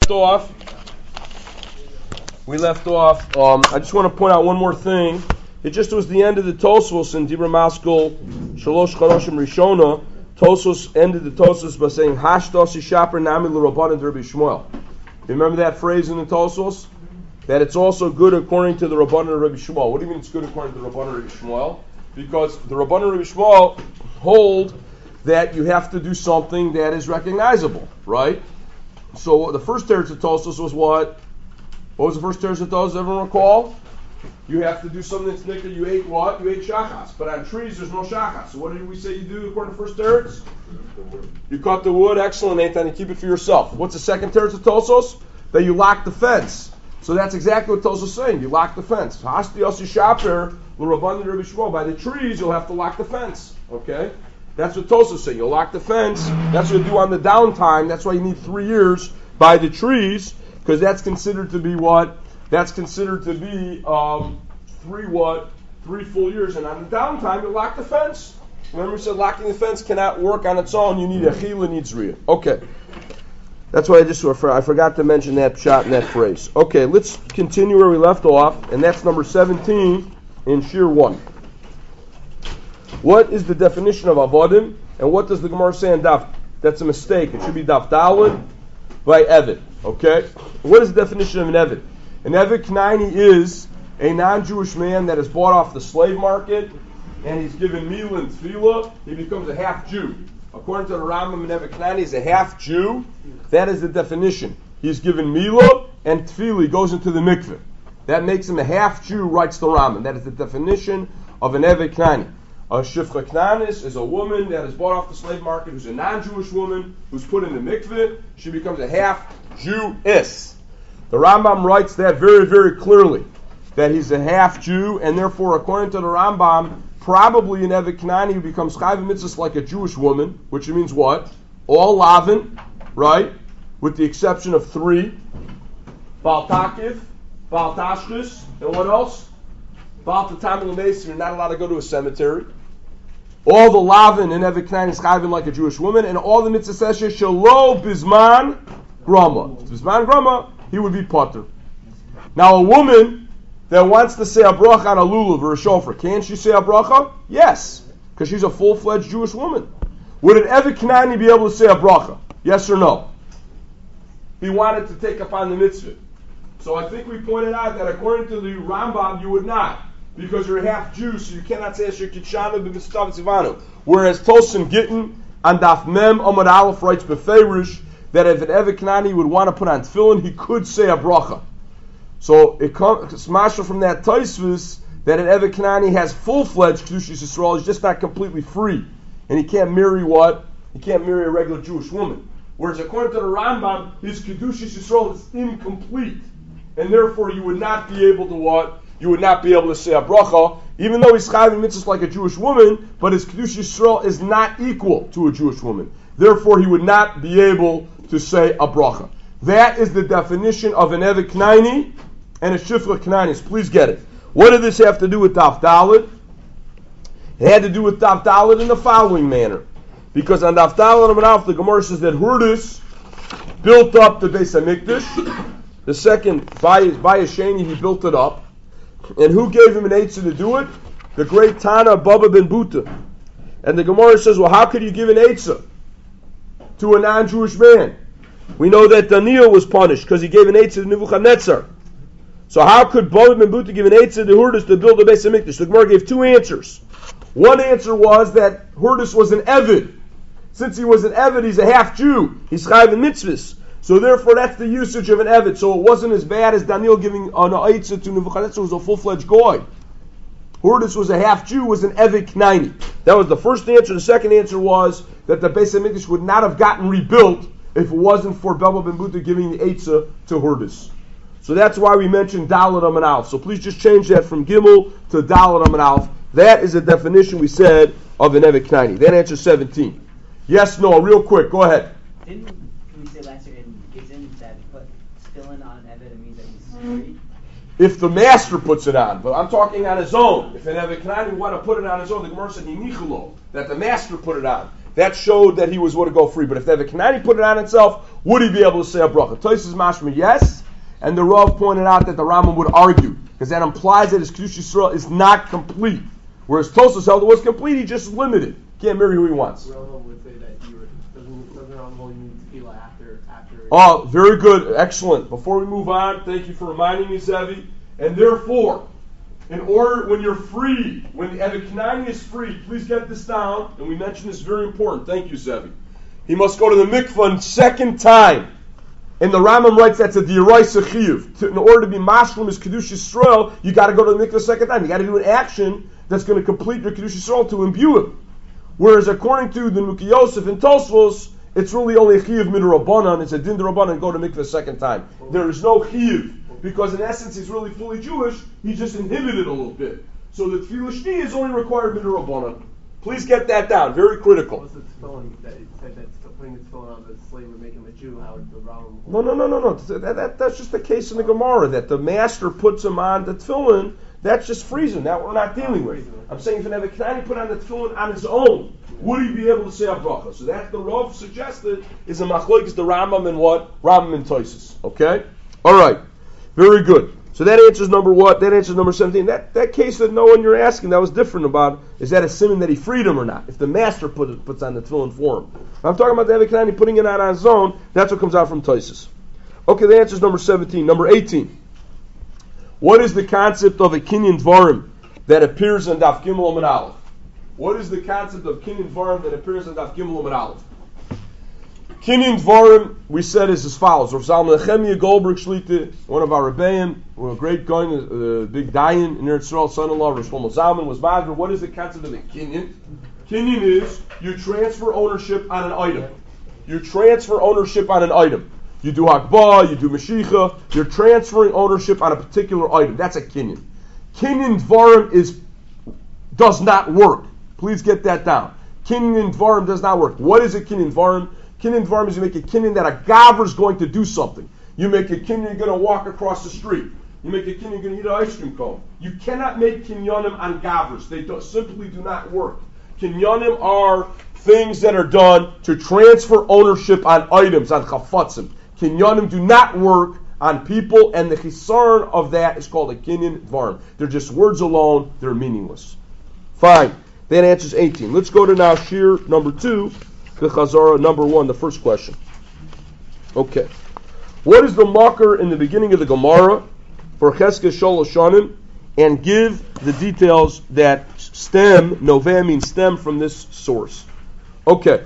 off, I just want to point out one more thing. It just was the end of the Tosfos in Dibra Maskell Shalosh Chanoshim Rishona. Tosfos ended the Tosfos by saying Hashdosi Shaper Nami L'Rabbanan Rabbi Shmuel. Remember that phrase in the Tosfos? That it's also good according to the Rabbanan Rabbi Shmuel. What do you mean it's good according to the Rabbanan Rabbi Shmuel? Because the Rabbanan Rabbi Shmuel hold that you have to do something that is recognizable, right? So the first teretz of Tosfos was what? What was the first teretz of Tosfos? Everyone recall? You have to do something that's nicker. You ate what? You ate shachas. But on trees, there's no shachas. So what did we say you do according to first teretz? You cut the wood. Excellent, Nathan. You keep it for yourself. What's the second teretz of Tosfos? That you lock the fence. So that's exactly what Tosfos is saying. You lock the fence. Hasti Yossi Shaper L'Rabbanan Rabbi Shmuel. By the trees, you'll have to lock the fence. Okay? That's what Tosfos is saying. You'll lock the fence. That's what you do on the downtime. That's why you need 3 years by the trees, because that's considered to be what? That's considered to be 3 full years. And on the downtime, you lock the fence. Remember, we said locking the fence cannot work on its own. You need a chila, needs riyah. Okay. That's why I forgot to mention that shot and that phrase. Okay, let's continue where we left off, and that's number 17 in Shir 1. What is the definition of avodim, and what does the Gemara say in Daf? That's a mistake. It should be Daf Daled by Eved. Okay? What is the definition of an Eved? An Eved Knaini is a non-Jewish man that is bought off the slave market, and he's given meal and tefillah. He becomes a half Jew. According to the Rambam, an Eved Knaini is a half Jew. That is the definition. He's given milah and tefillah. He goes into the mikveh. That makes him a half Jew, writes the Rambam. That is the definition of an Eved Knaini. A Shifcha Knanis is a woman that is bought off the slave market, who's a non-Jewish woman, who's put in the mikveh. She becomes a half Jewess. The Rambam writes that very, very clearly, that he's a half Jew, and therefore, according to the Rambam, probably an Eved Knaini who becomes chayv mitzvahs like a Jewish woman, which means what? All lavin, right? With the exception of 3. Baal Takif, Baal Tashchis, and what else? Baal Tatamil Mason, you're not allowed to go to a cemetery. All the lavin in Eved Knaini is chayvin like a Jewish woman, and all the mitzvah seshe shelo bisman grama. Bisman grama, he would be potter. Now a woman that wants to say a bracha on a lulav or a shofar, can she say a bracha? Yes, because she's a full-fledged Jewish woman. Would an Eved Knaini be able to say a bracha? Yes or no? He wanted to take upon the mitzvah. So I think we pointed out that according to the Rambam, you would not, because you're a half Jew, so you cannot say Asher Kitshanu b'Mistav Tzivanu. Whereas Tosin Gittin on Daf Mem Amud Aleph writes beferish that if an Eved Knaini would want to put on tefillin, he could say a bracha. So it comes mashal from that Tosfos that an Eved Knaini has full-fledged Kedushas Yisrael. He's just not completely free, and he can't marry what? He can't marry a regular Jewish woman. Whereas according to the Rambam, his Kedushas Yisrael is incomplete, and therefore you would not be able to what? You would not be able to say a bracha, even though he's chayvin mitzvahs like a Jewish woman, but his Kedushas Yisrael is not equal to a Jewish woman. Therefore, he would not be able to say a bracha. That is the definition of an Eved Knaini and a Shifcha Knanis. Please get it. What did this have to do with Daf Daled? It had to do with Daf Daled in the following manner. Because on Daf Daled and Alf, the Gemara says that Hurdus built up the Beis HaMikdash. The second, by Sheni, he built it up. And who gave him an eitzah to do it? The great Tana Baba ben Buta. And the Gemara says, well, how could you give an eitzah to a non-Jewish man? We know that Daniel was punished because he gave an eitzah to Nebuchadnezzar. So how could Baba ben Buta give an eitzah to Hurdus to build the Beis HaMikdash? The Gemara gave 2 answers. One answer was that Hurdus was an Eved. Since he was an Eved, he's a half Jew. He's chayv in mitzvahs. So therefore, that's the usage of an Eved. So it wasn't as bad as Daniel giving an eitzah to Nebuchadnezzar, who was a full-fledged goy. Hurdus was a half Jew, was an Eved Knaini. That was the first answer. The second answer was that the Beis HaMikdash would not have gotten rebuilt if it wasn't for Baba ben Buta giving the eitzah to Hurdus. So that's why we mentioned Dalet Amud Aleph. So please just change that from Gimel to Dalet Amud Aleph. That is the definition we said of an Eved Knaini. That answers 17. Yes, no, real quick, go ahead. Didn't we say last year in Gizim that put spilling on Eved means that he's free? If the master puts it on, but I'm talking on his own. If an Eved Knaini want to put it on his own, the Gemara said Hinichelo, that the master put it on. that showed that he was going to go free. But if the Evet Kanani put it on himself, would he be able to say a bracha? Tosfos mashma yes, and the Rav pointed out that the Rambam would argue, because that implies that his Kedusha Yisrael is not complete. Whereas Tosfos held it was complete, he just limited. Can't marry who he wants. Rambam would say that doesn't Rambam need tefillah after. Oh, very good. Excellent. Before we move on, thank you for reminding me, Zevi. And therefore, in order, when you're free, when the Evet Kanani is free, please get this down, and we mentioned this very important. Thank you, Zevi. He must go to the mikvah second time. And the Rambam writes that's a d'oraisa chiyuv. In order to be mashlim his Kedusha Yisrael, you got to go to the mikvah second time. You got to do an action that's going to complete your Kedusha Yisrael to imbue it. Whereas according to the Nuki Yosef and Tosfos, it's really only a chiyuv midrabanan. It's a din d'Rabbanan, go to mikvah second time. There is no chiyuv. Because in essence he's really fully Jewish, he's just inhibited a little bit. So the tefillah shni is only required midrabanan. Please get that down, very critical. What's the tefillin that it said that putting the tefillin on the slave would make him a Jew? How would the Rambam? No. That's just the case in the Gemara, that the master puts him on the tefillin, that's just freezing. That we're not dealing with. I'm saying if an Evet Kanani put on the tefillin on his own, would he be able to say a bracha? So that the Rav suggested is a machlokes the Rambam and what? Rambam and Tosfos. Okay? Alright. Very good. So that answers number what? That answers number 17. That case that no one you're asking that was different about, is that a simon that he freed him or not? If the master puts on the tefillin for him. I'm talking about the Evet Kanani putting it on his own, that's what comes out from Tosfos. Okay, the answer is number 17. Number 18. What is the concept of a kinyan dvarim that appears in Daf Gimel Amud Aleph? What is the concept of kinyan dvarim that appears in Daf Gimel Amud Aleph? Kinyan dvarim, we said, is as follows. Rav Zalman Nechemia Goldberg Shlita, one of our Rebbeim, a great guy, big dayan in Eretz Yisrael, son-in-law, Rav Shlomo Zalman was Mazber. What is the concept of a kinyan? Kinyan is you transfer ownership on an item. You transfer ownership on an item. You do Hakbah, you do Mashicha, you're transferring ownership on a particular item. That's a kinyan. Kinyan dvarim does not work. Please get that down. Kinyan dvarim does not work. What is a kinyan dvarim? Kinyan dvarim is you make a kinyan that a gaver is going to do something. You make a kinyan you're going to walk across the street. You make a kinyan you're going to eat an ice cream cone. You cannot make kinyanim on gavers. They simply do not work. Kinyanim are things that are done to transfer ownership on items, on chafatzim. Kinyanim do not work on people, and the chisarn of that is called a kinyan dvarim. They're just words alone. They're meaningless. Fine. That answers 18. Let's go to now Shir number 2. The Chazara number 1, the first question. Okay. What is the makar in the beginning of the Gemara for Cheskes Sholosh Shanim, and give the details that stem, noveh means stem, from this source. Okay.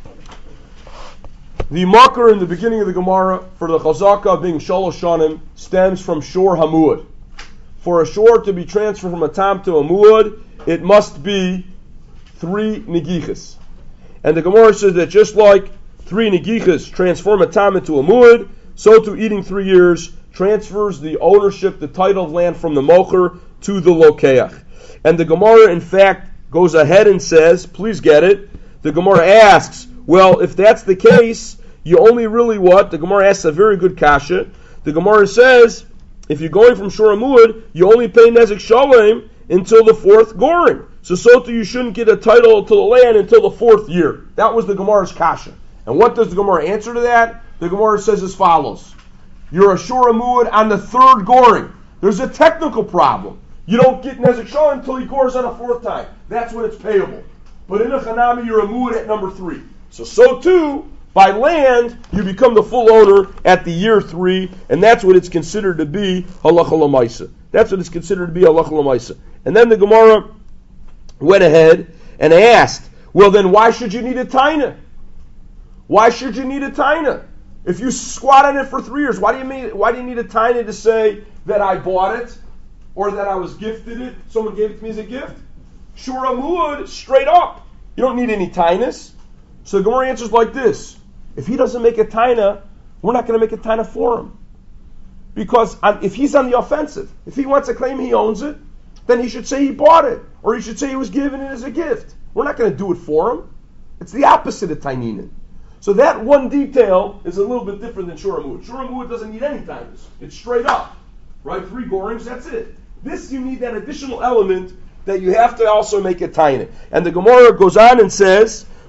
The makar in the beginning of the Gemara for the Chazaka being Sholosh Shanim stems from Shor Hamuad. For a shor to be transferred from a tam to a muad, it must be 3 negichas. And the Gemara says that just like 3 negichas transform a tam into a muad, so too eating 3 years transfers the ownership, the title of land from the mocher to the lokeach. And the Gemara, in fact, goes ahead and says, please get it, the Gemara asks, well, if that's the case, you only really what? The Gemara asks a very good kasha. The Gemara says, if you're going from Shor Hamuad, you only pay Nezek Shalem until the 4th goring. So too you shouldn't get a title to the land until the 4th year. That was the Gemara's kasha. And what does the Gemara answer to that? The Gemara says as follows. You're a Shor Hamuad on the 3rd goring. There's a technical problem. You don't get Nezek Shalem until he gores on a 4th time. That's when it's payable. But in a Chanami, you're a muad at number 3. So too, by land, you become the full owner at the year 3, and that's what it's considered to be halacha l'maisa. That's what it's considered to be halacha l'maisa. And then the Gemara went ahead and asked, well then why should you need a taina? Why should you need a taina? If you squat on it for 3 years, why do you need a taina to say that I bought it or that I was gifted it? Someone gave it to me as a gift? Shor Hamuad, straight up. You don't need any tainas. So the Gemara answers like this. If he doesn't make a taina, we're not going to make a taina for him. Because if he's on the offensive, if he wants to claim he owns it, then he should say he bought it. Or he should say he was given it as a gift. We're not going to do it for him. It's the opposite of taininin. So that one detail is a little bit different than Shor Hamuad. Shor Hamuad doesn't need any tainas. It's straight up. Right? 3 gorings, that's it. This, you need that additional element that you have to also make a taina. And the Gemara goes on and says,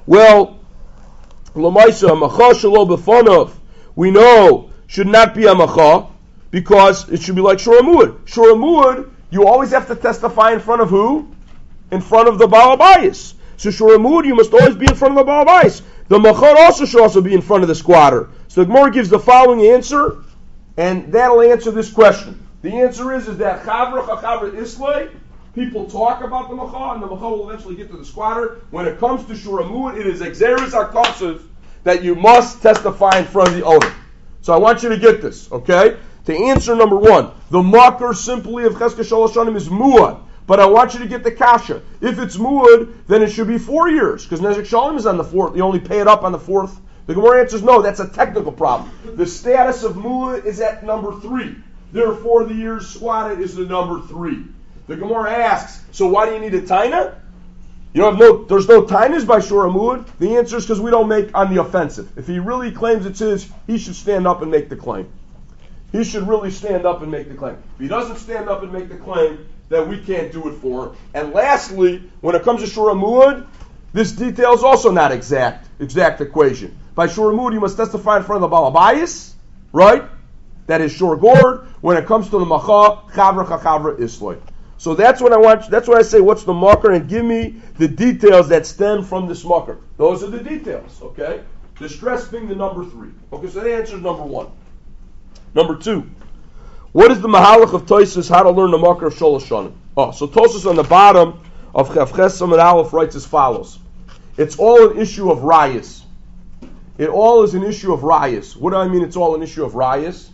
Well, Lamaisa, Amacha Shalo B'Fanov, we know should not be Amacha because it should be like Shor Muad. Shor Muad, you always have to testify in front of who? In front of the Baal Bayis. So Shor Muad, you must always be in front of the Baal Bayis. The Machar also should also be in front of the squatter. So the Gemara gives the following answer, and that'll answer this question. The answer is that Chavra Chachavra Islay, people talk about the Machar, and the Machar will eventually get to the squatter. When it comes to Shor Muad, it is Exeris HaKosiv that you must testify in front of the owner. So I want you to get this, okay? To answer number one, the Makar simply of Cheskes Shalosh Shanim is Muad. But I want you to get the kasha. If it's muad, then it should be 4 years, because Nezek Shalom is on the fourth. You only pay it up on the fourth. The Gemara answers no, that's a technical problem. The status of muad is at number 3. Therefore, the years squatted is the number 3. The Gemara asks, so why do you need a taina? There's no tainas by Shor Muad. The answer is because we don't make on the offensive. If he really claims it's his, he should stand up and make the claim. He should really stand up and make the claim. If he doesn't stand up and make the claim, then we can't do it for him. And lastly, when it comes to Shor Muad, this detail is also not exact equation. By Shor Muad, you must testify in front of the Baal Bayis, right? That is Shor Gord. When it comes to the Macha, Chavra Chachavra Islay. So that's what I want. That's what I say. What's the makar? And give me the details that stem from this makar. Those are the details. Okay. The stress being the number 3. Okay. So that answers number 1. Number 2. What is the mahalach of Tosfos? How to learn the makar of Sholosh Shanim? So Tosfos on the bottom of Chavches Samad Aleph writes as follows: it's all an issue of rayas. It all is an issue of rayas. What do I mean? It's all an issue of rayas.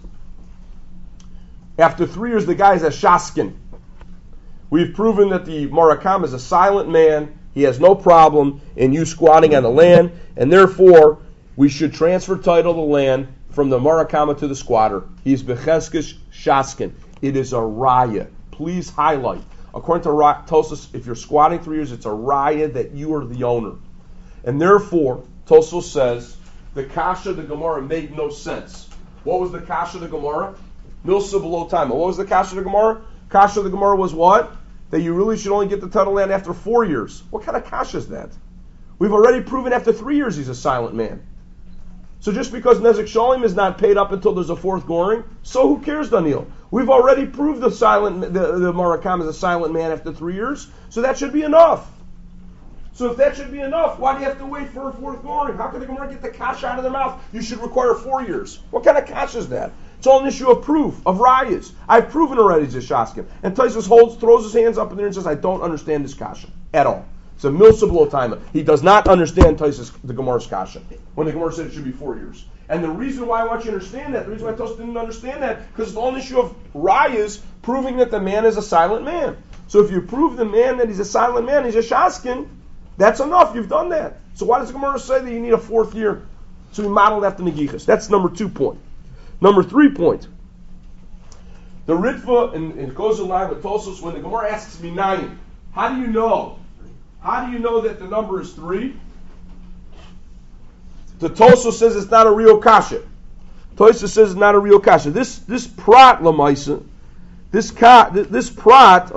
After 3 years, the guy is a shaskin. We've proven that the Marakam is a silent man. He has no problem in you squatting on the land, and therefore we should transfer title to the land from the Marakama to the squatter. He's Becheskes Shaskin. It is a raya. Please highlight. According to Tosfos, if you're squatting 3 years, it's a raya that you are the owner. And therefore, Tosfos says, the kasha, the Gemara, made no sense. What was the kasha, the Gemara? Milsa below time. What was the kasha, the Gemara? Kasha, the Gemara was what? That you really should only get the title land after 4 years. What kind of kasha is that? We've already proven after 3 years he's a silent man. So just because Nezek Shalom is not paid up until there's a 4th goring, so who cares, Daniel? We've already proved the Marakam is a silent man after 3 years, so that should be enough. So if that should be enough, why do you have to wait for a 4th goring? How can the Gemara get the kasha out of their mouth? You should require 4 years. What kind of kasha is that? It's all an issue of proof, of rayas. I've proven already he's a shaskin. And Tosfos throws his hands up in there and says, I don't understand this kasha at all. It's a milsa below time. He does not understand Tosfos, the Gemara's kasha, when the Gemara said it should be 4 years. And the reason why I want you to understand that, the reason why Tosfos didn't understand that, because it's all an issue of rayas, proving that the man is a silent man. So if you prove the man that he's a silent man, he's a shaskin, that's enough. You've done that. So why does the Gemara say that you need a 4th year? So we modeled after Negichas. That's number 2 point. Number 3 point. The Ritva, and it goes in line with Tosfos, when the Gemara asks me 9, how do you know? How do you know that the number is 3? The Tosfos says it's not a real kasha. Tosfos says it's not a real kasha. This prat lamaisa, this prat,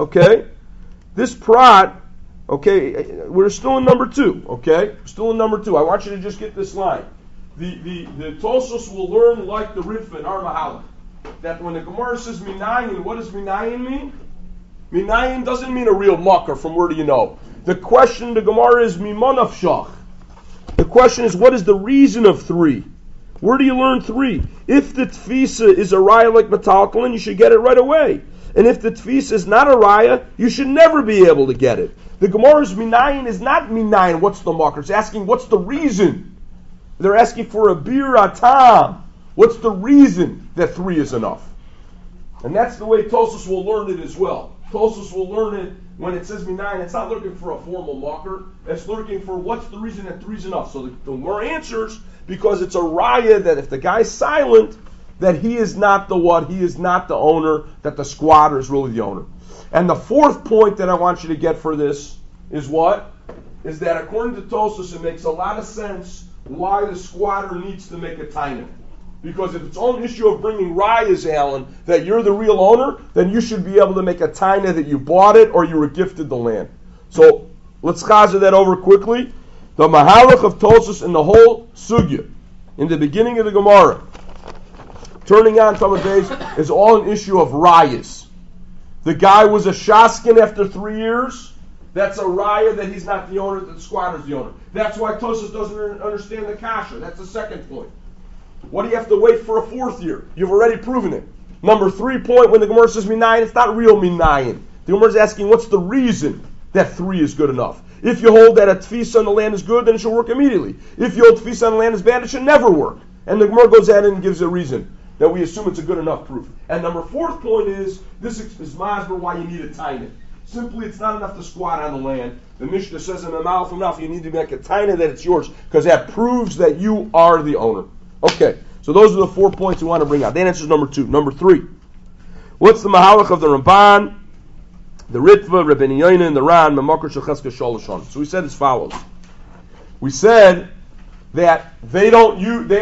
okay, we're still in number 2, okay? We're still in number 2. I want you to just get this line. The Tosfos will learn like the Ritva in our Mahalach, that when the Gemara says minayin, what does minayin mean? Minayin doesn't mean a real makar. From where do you know? The question, the Gemara is mimanaf shach. The question is, what is the reason of 3? Where do you learn 3? If the tfisa is a raya like metaltalin, you should get it right away. And if the tfisa is not a raya, you should never be able to get it. The Gemara's minayin is not minayin. What's the makar? It's asking what's the reason. They're asking for a bir atam. What's the reason that 3 is enough? And that's the way Tosfos will learn it as well. Tosfos will learn it when it says minayin. It's not looking for a formal marker. It's looking for what's the reason that 3 is enough. So the more answers, because it's a raya that if the guy's silent, that he is not the what? He is not the owner, that the squatter is really the owner. And the 4th point that I want you to get for this is what? Is that according to Tosfos, it makes a lot of sense why the squatter needs to make a taina. Because if it's on an issue of bringing rayas, Alan, that you're the real owner, then you should be able to make a taina that you bought it or you were gifted the land. So let's chazer that over quickly. The Mahalach of Tosfos in the whole sugya, in the beginning of the Gemara, turning on Tamid Beis, is all an issue of rayas. The guy was a shaskin after 3 years. That's a raya that he's not the owner, that the squatter's the owner. That's why Tosfos doesn't understand the kasha. That's the second point. What do you have to wait for a 4th year? You've already proven it. Number 3 point, when the Gemara says minayin, it's not real minayin. The Gemara is asking, what's the reason that 3 is good enough? If you hold that a tfisa on the land is good, then it should work immediately. If you hold tfisa on the land is bad, it should never work. And the Gemara goes ahead and gives a reason that we assume it's a good enough proof. And number 4th point is, this is masber why you need a taina. Simply, it's not enough to squat on the land. The Mishnah says in the mouth enough, you need to make a taina that it's yours, because that proves that you are the owner. Okay, so those are the 4 points we want to bring out. That answers number 2. Number 3. What's the mahalach of the Ramban, the Ritva, Rabbeinu Yoina, and the Ran, Memakar Shecheska Sholoshon? So we said as follows. We said that they don't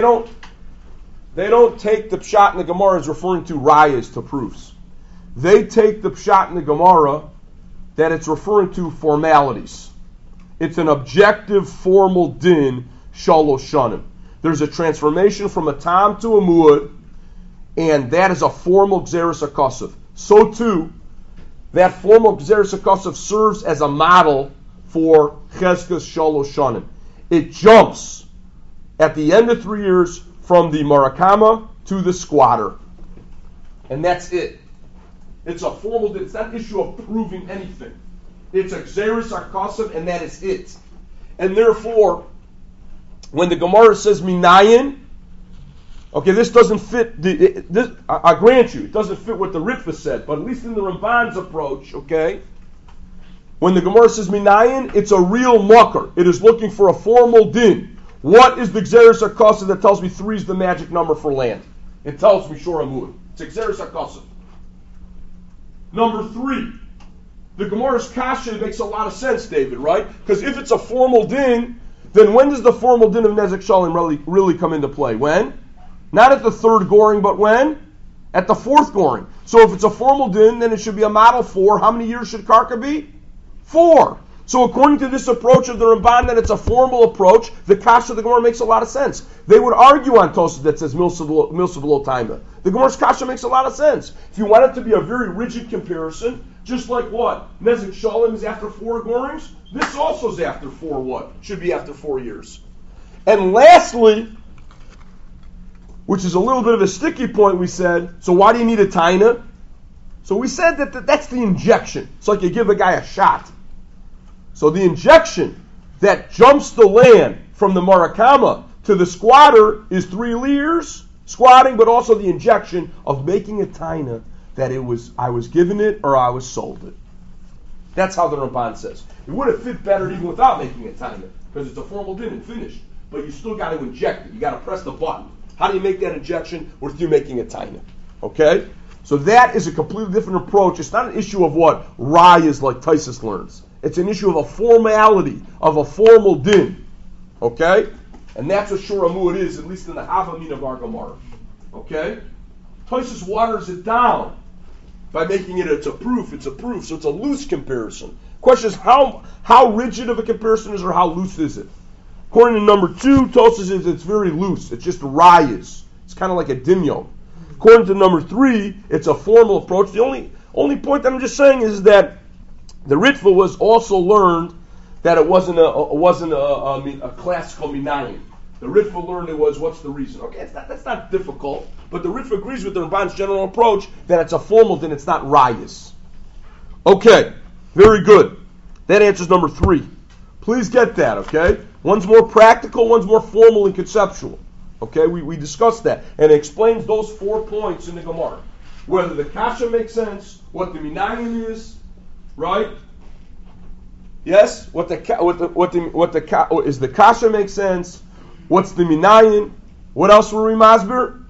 take the pshat in the Gemara as referring to rayas, to proofs. They take the pshat in the Gemara that it's referring to formalities. It's an objective, formal din, shalosh shanim. There's a transformation from a tam to a muad, and that is a formal gzeres hakosov. So too, that formal gzeres hakosov serves as a model for cheskas shalosh shanim. It jumps at the end of 3 years from the marakama to the squatter. And that's it. It's a formal, it's not an issue of proving anything. It's a gzeres hakosov, and that is it. And therefore, when the Gemara says minayin, okay, this doesn't fit. I grant you, it doesn't fit what the Ritva said, but at least in the Ramban's approach, okay, when the Gemara says minayin, it's a real mucker. It is looking for a formal din. What is the gzeres hakosov that tells me 3 is the magic number for land? It tells me shor amud. It's a gzeres hakosov. Number 3, the Gemara's kasha makes a lot of sense, David, right? Because if it's a formal din, then when does the formal din of nezek shalim really come into play? When? Not at the 3rd goring, but when? At the 4th goring. So if it's a formal din, then it should be a model for how many years should karka be? 4. So according to this approach of the Ramban, that it's a formal approach, the kasha of the Gemara makes a lot of sense. They would argue on Tosfos that says milsa below taima. The Gemara's kasha makes a lot of sense. If you want it to be a very rigid comparison, just like what? Nezek Shalom is after 4 gorings, this also is after 4 what? Should be after 4 years. And lastly, which is a little bit of a sticky point, we said, so why do you need a taina? So we said that that's the injection. It's like you give a guy a shot. So the injection that jumps the land from the marakama to the squatter is 3 years squatting, but also the injection of making a taina that I was given it or I was sold it. That's how the Ramban says. It would have fit better even without making a taina, because it's a formal din and finished. But you still got to inject it. You got to press the button. How do you make that injection with you making a taina? Okay? So that is a completely different approach. It's not an issue of what rayas like Tosfos learns. It's an issue of a formality, of a formal din. Okay? And that's what shor amud is, at least in the Havamin of our Gemara. Okay? Tosfos waters it down by making it's a proof, so it's a loose comparison. Question is, how rigid of a comparison is it, or how loose is it? According to number 2, Tosfos says it's very loose. It's just rayas. It's kind of like a dimyon. According to number 3, it's a formal approach. The only point that I'm just saying is that the Ritva was also learned that it wasn't a classical minayin. The Ritva learned it was, what's the reason? Okay, that's not difficult, but the Ritva agrees with the Ramban's general approach that it's a formal din, it's not rayas. Okay, very good. That answers number 3. Please get that, okay? One's more practical, one's more formal and conceptual. Okay, we discussed that, and it explains those 4 points in the Gemara. Whether the kasha makes sense, what the minayin is, right? Yes, is the kasha makes sense? What's the minayin? What else were we masber?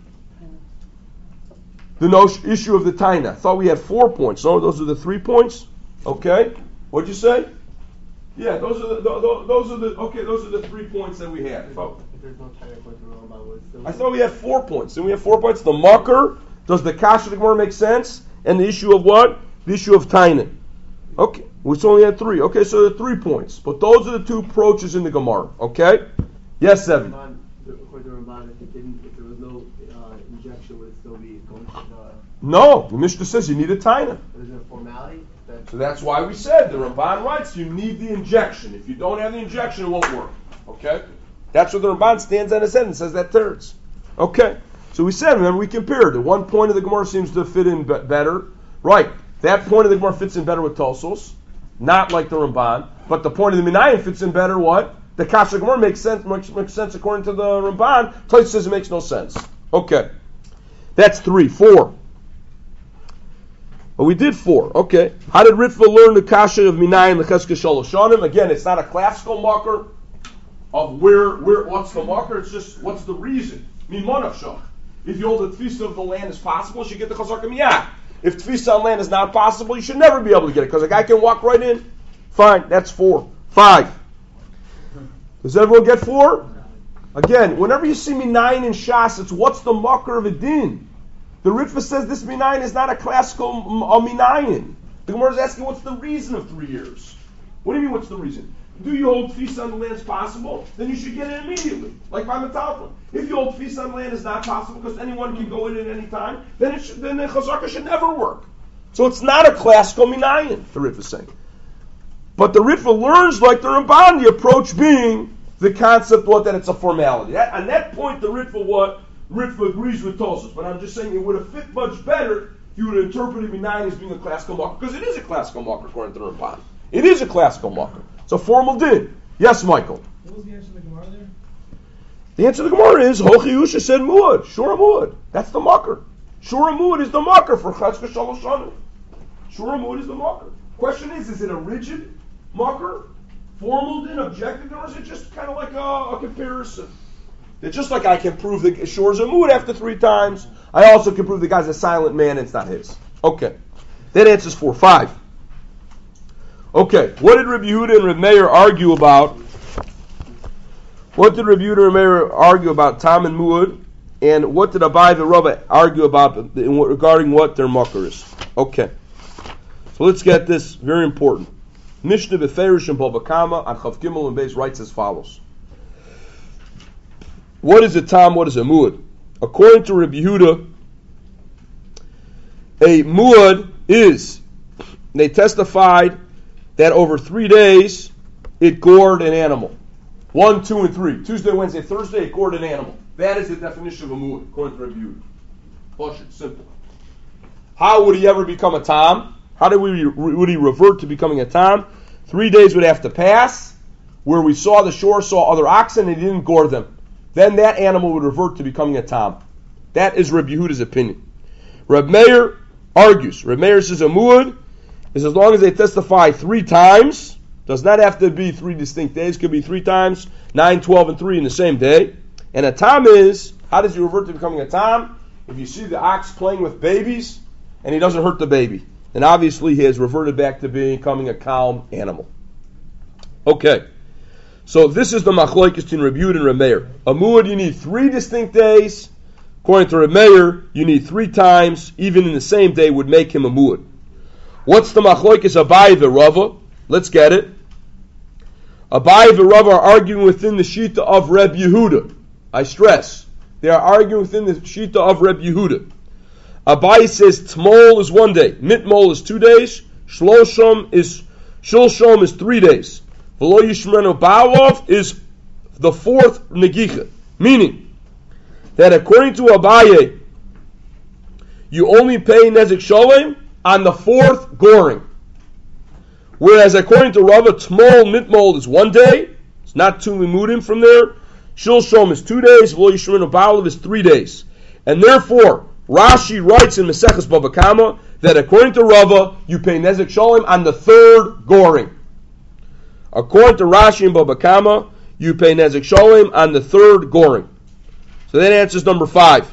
The issue of the taina. I thought we had 4 points. No, those are the 3 points. Okay, what'd you say? Yeah, those are the 3 points that we had. I thought we had 4 points. Then we have 4 points. The makar, does the kasha of the Gemara make sense? And the issue of what? The issue of taina. Okay. We only had 3. Okay, so there are 3 points. But those are the 2 approaches in the Gemara. Okay? Yes, Seven. According to Ramban, if there was no injection, would it still be going to the... No, the Mishnah says you need a taina. Is it a formality? So that's why we said, the Ramban writes, you need the injection. If you don't have the injection, it won't work. Okay? That's what the Ramban stands on his head and says that thirds. Okay? So we said, remember, we compared. The one point of the Gemara seems to fit in better. Right. That point of the Gemara fits in better with Tosos. Not like the Ramban. But the point of the Minayin fits in better what? The Kasha Gemara makes sense according to the Ramban. Tosos says it makes no sense. Okay. That's 3. 4. But we did 4. Okay. How did Ritva learn the Kasha of Minayin L'Cheska Shalosh Shanim? Again, it's not a classical marker of where what's the marker. It's just what's the reason. Mimonach. If you hold the tfisa of the land is possible, you should get the chazaka miyah. If tfisa on land is not possible, you should never be able to get it because a guy can walk right in. Fine, that's 4. 5. Does everyone get 4? Again, whenever you see Minayin in Shas, it's what's the marker of a din. The Ritva says this Minayin is not a classical Minayin. The Gemara is asking what's the reason of 3 years. What do you mean what's the reason? Do you hold tfisa on the land is possible? Then you should get it immediately, like by Metalton. If you hold tfisa on the land is not possible because anyone can go in at any time, then the chazaka should never work. So it's not a classical minayin, the Ritva is saying. But the Ritva learns like the Ramban, the approach being the concept that it's a formality. On that point, the Ritva agrees with Tosos. But I'm just saying it would have fit much better if you would have interpreted minayin as being a classical marker, because it is a classical marker according to the Ramban. It is a classical marker. It's a formal din. Yes, Michael. What was the answer to the Gemara there? The answer to the Gemara is Hochiyusha said Muad. Shura Muad. That's the marker. Shura Muad is the marker for Chatzka Shalosh Shanim. Shura Muad is the marker. Question is it a rigid marker, formal din, objective, or is it just kind of like a comparison? It's just like I can prove the Shura's a Muad after 3 times. I also can prove the guy's a silent man and it's not his. Okay. That answers 4. 5. Okay, what did Rabbi Yehuda and Rabbi Meir argue about? What did Rabbi Yehuda and Rabbi Meir argue about Tam and Muad? And what did Abai and Rabba argue about regarding what their makar is? Okay, so let's get this, very important. Mishnah Beferish and Bava Kama on Chav Gimel and Beis writes as follows. What is a Tam, what is a Muad? According to Rabbi Yehuda, a Muad is, they testified that over 3 days, it gored an animal. 1, 2, and 3. Tuesday, Wednesday, Thursday, it gored an animal. That is the definition of a muad, according to Rabbi Yehuda. Push it, simple. How would he ever become a tam? How would he revert to becoming a tam? 3 days would have to pass, where we saw the shore, saw other oxen, and he didn't gore them. Then that animal would revert to becoming a tam. That is Rabbi Yehuda's opinion. Rabbi Meir argues. Rabbi Meir says a muad is as long as they testify 3 times, does not have to be 3 distinct days, could be 3 times, 9, 12, and 3 in the same day. And a tam is, how does he revert to becoming a tam? If you see the ox playing with babies, and he doesn't hurt the baby, then obviously he has reverted back to becoming a calm animal. Okay, so this is the machlokes between Rabbi Yehuda and Rabbi Meir. A muad, you need 3 distinct days. According to Rabbi Meir, you need 3 times, even in the same day would make him a muad. What's the machlokes Abai v'Rava? Let's get it. Abai v'Rava are arguing within the shita of Reb Yehuda. I stress, they are arguing within the shita of Reb Yehuda. Abai says Tmol is 1 day, Mitmol is 2 days, Shloshom is 3 days. V'lo Yishmerenu Ba'alov is the 4th Negicha. Meaning that according to Abaye, you only pay Nezek Sholem on the 4th goring. Whereas according to Rava, Tmol, Mitmol is 1 day. It's not 2 limudim from there. Shilshom is 2 days. V'lo Yishmerenu Ba'alov is 3 days. And therefore, Rashi writes in Maseches Bava Kama that according to Rava, you pay Nezek Sholem on the 3rd goring. According to Rashi and Bava Kama, you pay Nezek Sholem on the 3rd goring. So that answers number 5.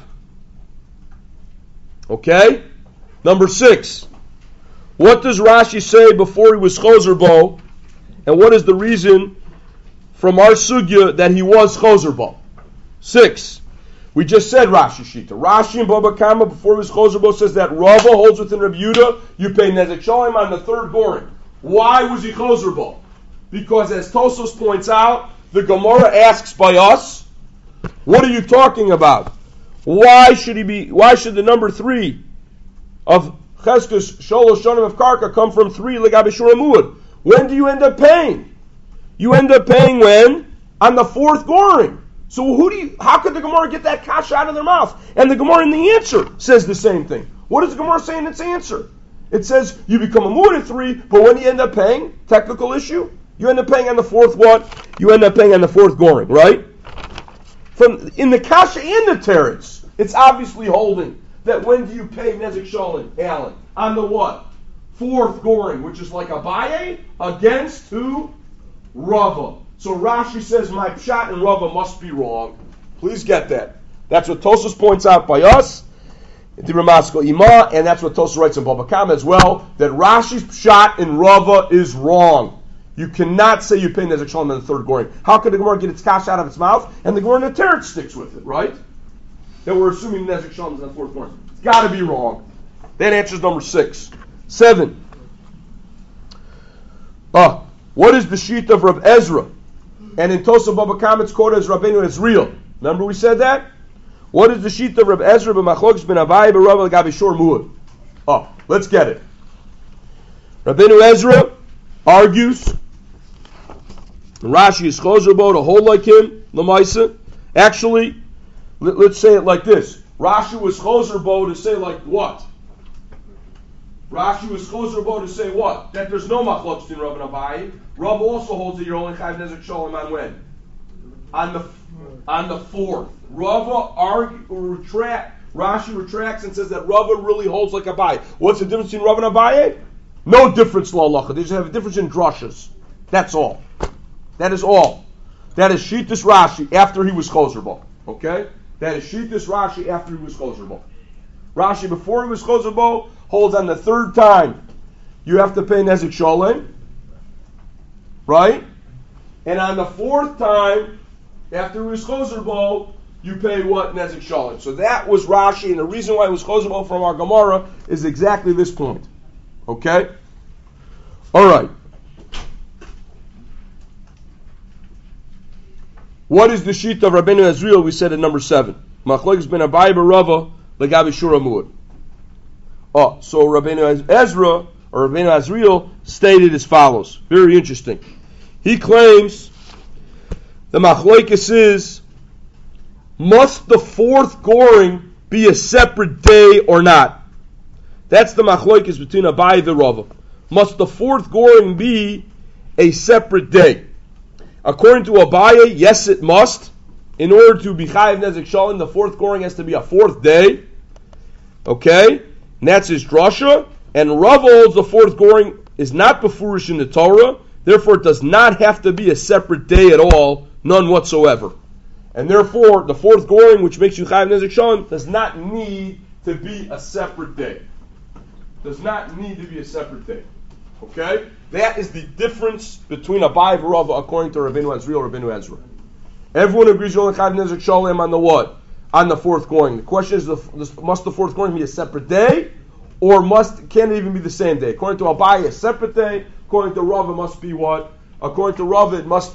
Okay? Number 6. What does Rashi say before he was Choser Bo? And what is the reason from our sugya that he was Choser Bo? 6. We just said Rashi Shita. Rashi and Bava Kama before he was Choser Bo says that Rava holds within Rabbi Yehuda, you pay Nezek Sholem on the 3rd goring. Why was he choser bo? Because as Tosos points out, the Gemara asks by us, what are you talking about? Why should the number 3 of Cheskes Sholosh Shonim of Karka come from 3 Legabe Shura Muad? When do you end up paying? You end up paying when? On the 4th goring. So how could the Gemara get that kasha out of their mouth? And the Gemara in the answer says the same thing. What does the Gemara say in its answer? It says you become a muad at 3, but when you end up paying, technical issue, you end up paying on the 4th what? You end up paying on the 4th goring, right? In the kasha and the teretz, it's obviously holding that when do you pay Nezek Shalom, Alan? On the what? 4th goring, which is like Abaye against who? Rava. So Rashi says my pshat and Rava must be wrong. Please get that. That's what Tosas points out by us, the Ramasko Ima, and that's what Tosas writes in Baba Kama as well, that Rashi's pshat and Rava is wrong. You cannot say you pay Nezek Shalom in the 3rd goring. How could the Gemara get its kash out of its mouth? And the Gemara in the Teretz sticks with it, right? That we're assuming Nezek Shalom is in the 4th goring. It's got to be wrong. That answers number 6. 7. What is the sheet of Rav Ezra? And in Tosa Baba Kama it's quoted as Rabbeinu Ezriel. Remember we said that? What is the sheet of Rav Ezra b'machlokes ben Avai b'Rav l'gabi shor muad? Let's get it. Rabbeinu Ezra argues, Rashi is choser bo to hold like him, l'maisa. Actually, let's say it like this. Rashi was choser bo to say like what? Rashi was choser bo to say what? That there's no machlokes between Rav and Abaye. Rav also holds that you're only chayv nezek shalom on when? On the 4th. Rashi retracts and says that Rava really holds like Abaye. What's the difference between Rav and Abaye? No difference, la halacha. They just have a difference in drashas. That's all. That is all. That is Shittas Rashi after he was choser bo. Okay? That is Shittas Rashi after he was choser bo. Rashi before he was choser bo holds on the 3rd time you have to pay nezek shalom, right? And on the 4th time after he was choser bo you pay what? Nezek shalom. So that was Rashi, and the reason why it was choser bo from our Gemara is exactly this point. Okay? All right. What is the sheet of Rabbeinu Ezriel? We said at number 7. Machlokes ben Abaye b'Rava legabi shura muad. So Rabbeinu Ezra or Rabbeinu Ezriel stated as follows. Very interesting. He claims the machlokes is, must the 4th goring be a separate day or not? That's the machlokes between Abaye and Rava. Must the 4th goring be a separate day? According to Abaye, yes it must. In order to be chayiv nezek shalom, the 4th goring has to be a 4th day. Okay? And that's his drasha. And Rava holds the 4th goring is not befurish in the Torah. Therefore it does not have to be a separate day at all. None whatsoever. And therefore the 4th goring, which makes you chayiv nezek shalom, does not need to be a separate day. Does not need to be a separate day. Okay? That is the difference between Abaye and Rava according to Rabbeinu Ezriel and Rabbeinu Ezra. Everyone agrees you only chayiv nezek shalom on the what? On the 4th goring. The question is, must the 4th goring be a separate day? Or can it even be the same day? According to Abaye, a separate day. According to Rava, it must be what? According to Rava,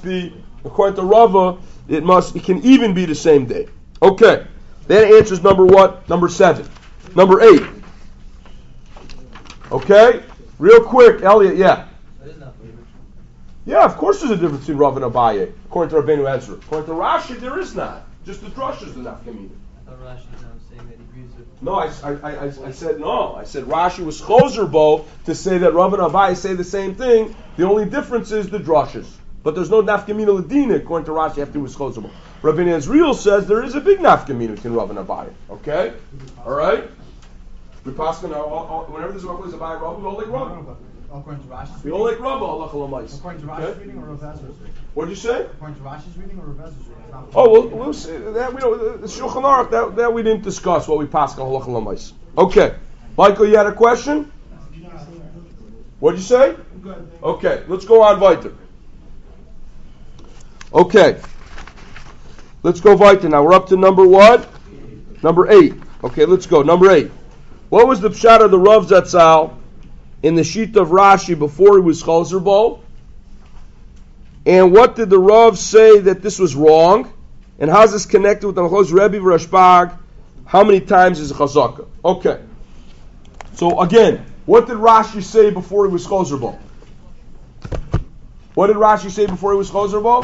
it can even be the same day. Okay. That answers number what? Number 7. Number 8. Okay? Real quick, Elliot, yeah. Yeah, of course there's a difference between Rav and Abaye, according to Rabbeinu Ezra. According to Rashi, there is not. Just the drush is the nafkamina. I thought Rashi was saying that he agrees with... No, I said no. I said Rashi was choser bo to say that Rav and Abaye say the same thing. The only difference is the drushes. But there's no nafkamina ladina, according to Rashi, after he was choser bo. Rabbeinu Ezriel says there is a big nafkamina between Rav and Abaye. Okay? Alright? We pass whenever there's a Abaye Rav, we all like Rav. According to Rashi's We reading? all like Rav, Allah Chalamais. According to Rashi's reading or Rav Ezra's reading? What did you say? According to Rashi's reading or Rav Ezra's reading? Oh, we'll see that. We don't. The Shulchan Aruch that we didn't discuss what we passed on halachah l'mais. Okay, Michael, you had a question? What did you say? Okay, let's go on weiter. Okay, let's go weiter now. We're up to number what? Number 8. Okay, let's go. Number 8. What was the pshat of the Rav Zatzal in the sheet of Rashi before he was Chazer Bo? And what did the Rav say that this was wrong? And how is this connected with the Machlokes Rebbe Rashbag? How many times is a chazaka? Okay. So again, what did Rashi say before he was Chazer Bo? What did Rashi say before he was Chazer Bo?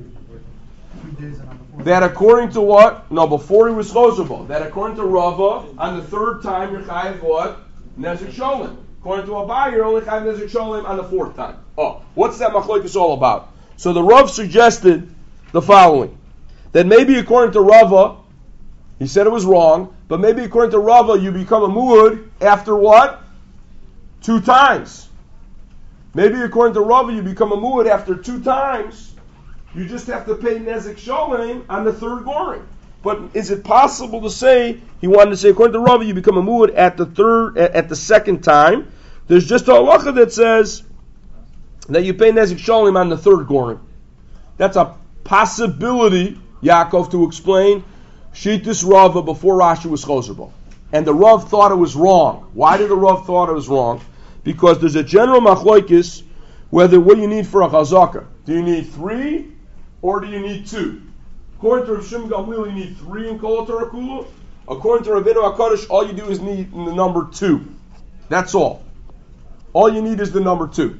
That according to what? No, before he was Chazer Bo. That according to Rava, on the third time you're chayav what? Nezek Sholem. According to Abai, you're only chayav Nezek Sholem on the fourth time. Oh, what's that machlokes all about? So the Rav suggested the following: that maybe according to Rava, he said it was wrong, but maybe according to Rava, you become a mu'ud after what? 2 times. Maybe according to Rava, you become a mu'ud after 2 times. You just have to pay Nezek Sholem on the third goring. But is it possible to say, he wanted to say, according to Rava, you become a mu'ud at the second time? There's just a halacha that says that you pay Nezek Sholem on the third goring. That's a possibility, Yaakov, to explain Shittis Rava before Rashi was Chazer Bo. And the Rav thought it was wrong. Why did the Rav thought it was wrong? Because there's a general machlokes whether what you need for a chazaka. Do you need 3 or do you need 2? According to Rav Shimon Gamliel, you need 3 in Kol Torah Kula. According to Rabbeinu HaKadosh, all you do is need the number 2. That's all. All you need is the number 2.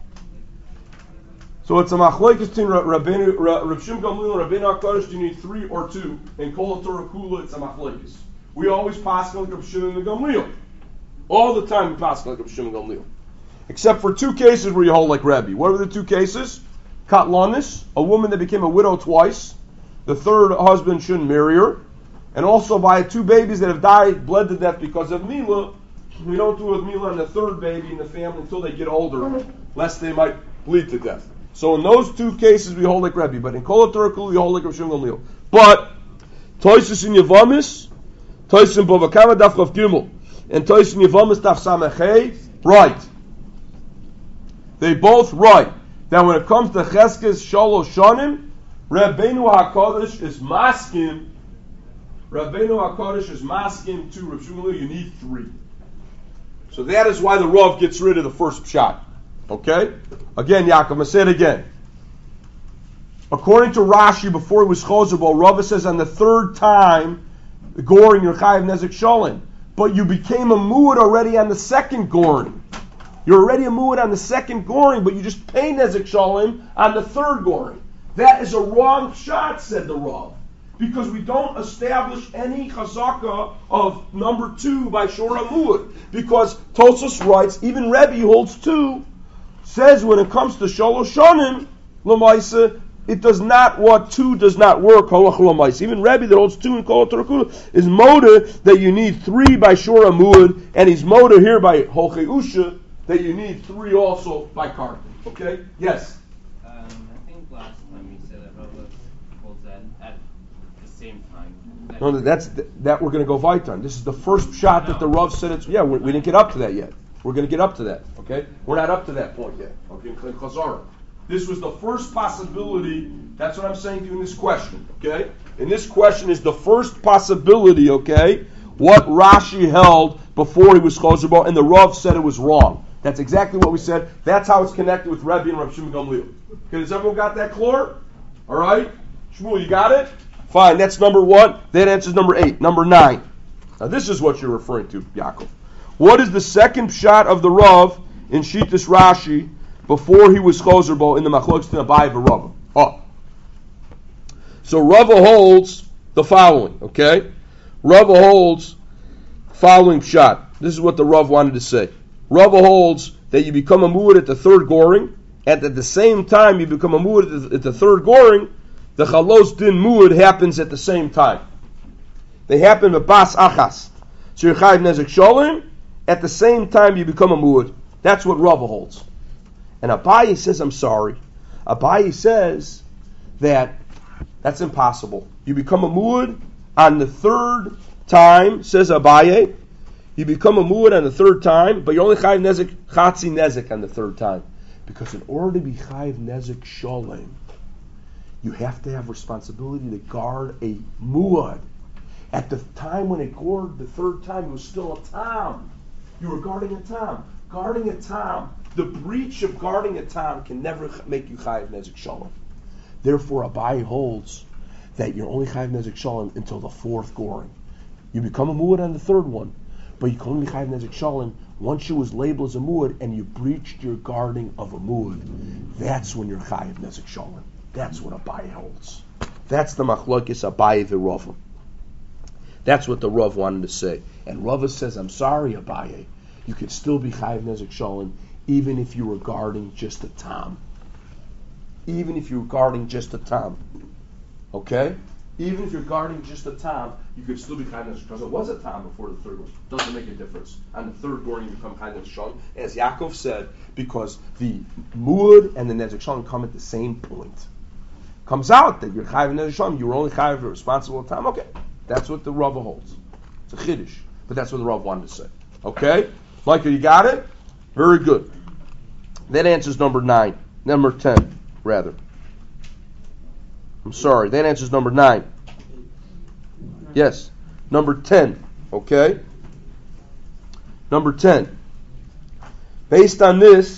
So it's a machlokes between Rav Shimon Gamliel and Rabbeinu HaKadosh. Do you need 3 or 2? In Kol Torah Kula, it's a machlokes. We always pass like Rav Shimon Gamliel. All the time we pass like Rav Shimon Gamliel. Except for 2 cases where you hold like Rebbe. What were the 2 cases? Katlanis, a woman that became a widow twice. The third husband shouldn't marry her. And also by 2 babies that have died, bled to death because of Mila. We don't do with Mila on the third baby in the family until they get older, lest they might bleed to death. So in those 2 cases we hold like Rebbe. But in Kol Torah Kula we hold like Rav Shimon Gamliel. But Toisus in Yavamis, Toisus in Bavakama Daf Chav Gimel, and Toisus in Yavamis Daf Samechei, right. They both right. That when it comes to Cheskes Shalosh Shanim, Rabbeinu HaKadosh is maskim. Rabbeinu HaKadosh is maskim to Rav Shmuel. You need 3. So that is why the Rav gets rid of the first shot. Okay? Again, Yaakov, I'm going to say it again. According to Rashi, before he was Chazer Bo, Rava says on the third time, goring your chayav Nezek Sholem. But you became a mu'ud already on the second goring. You're already a mu'ud on the second goring, but you just pay Nezek Sholem on the third goring. That is a wrong shot, said the Rav. Because we don't establish any chazaka of number 2 by Shora Mu'ud. Because Tosfos writes, even Rebbe holds 2, says when it comes to Shalosh Shanim, L'maisa, it does not, 2 does not work, Halach L'maisa. Even Rebbe that holds 2 in Kol Torah Kula is moda that you need 3 by Shora Mu'ud, and he's moda here by Holchei Usha, that you need 3 also by Kartan. Okay? Yes? I think last time you said that Rava holds that at the same time. No, that we're going to go Vaitan. This is the first shot that the Rav said it's... Yeah, we didn't get up to that yet. We're going to get up to that. Okay? We're not up to that point yet. Okay? Chazara. This was the first possibility. That's what I'm saying to you in this question. Okay? And this question is the first possibility, okay? What Rashi held before he was Chazer Bo, and the Rav said it was wrong. That's exactly what we said. That's how it's connected with Rebbe and Rav Shimon Gamliel. Okay, has everyone got that clear? All right? Shmuel, you got it? Fine, that's number 1. That answers number 8. Number 9. Now this is what you're referring to, Yaakov. What is the second shot of the Rav in Shittis Rashi before he was Chazer Bo in the Machlokes to Abai Rava? Oh. So Rava holds the following, okay? Rava holds following shot. This is what the Rav wanted to say. Rava holds that you become a mu'ud at the third goring, and at the same time you become a mu'ud at the third goring, the chalos din mu'ud happens at the same time. They happen with bas achas. So you're chayav Nezek Sholem, at the same time you become a mu'ud. That's what Rava holds. And Abaye says, I'm sorry. Abaye says that that's impossible. You become a mu'ud on the third time, says Abaye. You become a mu'ud on the third time, but you're only chayav nezek, chatzi nezek on the third time. Because in order to be chayav nezek sholem, you have to have responsibility to guard a mu'ud. At the time when it gored the third time, it was still a tam. You were guarding a tam. Guarding a tam, the breach of guarding a tam can never make you chayiv nezek shalom. Therefore, Abaye holds that you're only chayiv nezek shalom until the fourth goring. You become a muad on the third one, but you can only be chayiv nezek shalom once you was labeled as a muad and you breached your guarding of a muad. That's when you're chayiv nezek shalom. That's what Abaye holds. That's the machlokes Abaye v'Rava. That's what the Rav wanted to say. And Rava says, I'm sorry, Abaye, you could still be chayiv nezek shalom even if you were guarding just a tam. Even if you were guarding just a tam. Okay? Even if you're guarding just a tam, you could still be chayiv nezek shalom. It was a tam before the third one. Doesn't make a difference. On the third goring, you become chayiv nezek shalom. As Yaakov said, because the muad and the nezek shalom come at the same point. Comes out that you're chayiv nezek shalom, you were only chayiv for responsible tam. Okay. That's what the Rava holds. It's a chiddush. But that's what the Rav wanted to say. Okay? Michael, you got it? Very good. That answers number 10, rather. I'm sorry, that answers number 9. Yes. Number 10. Okay? Number 10. Based on this,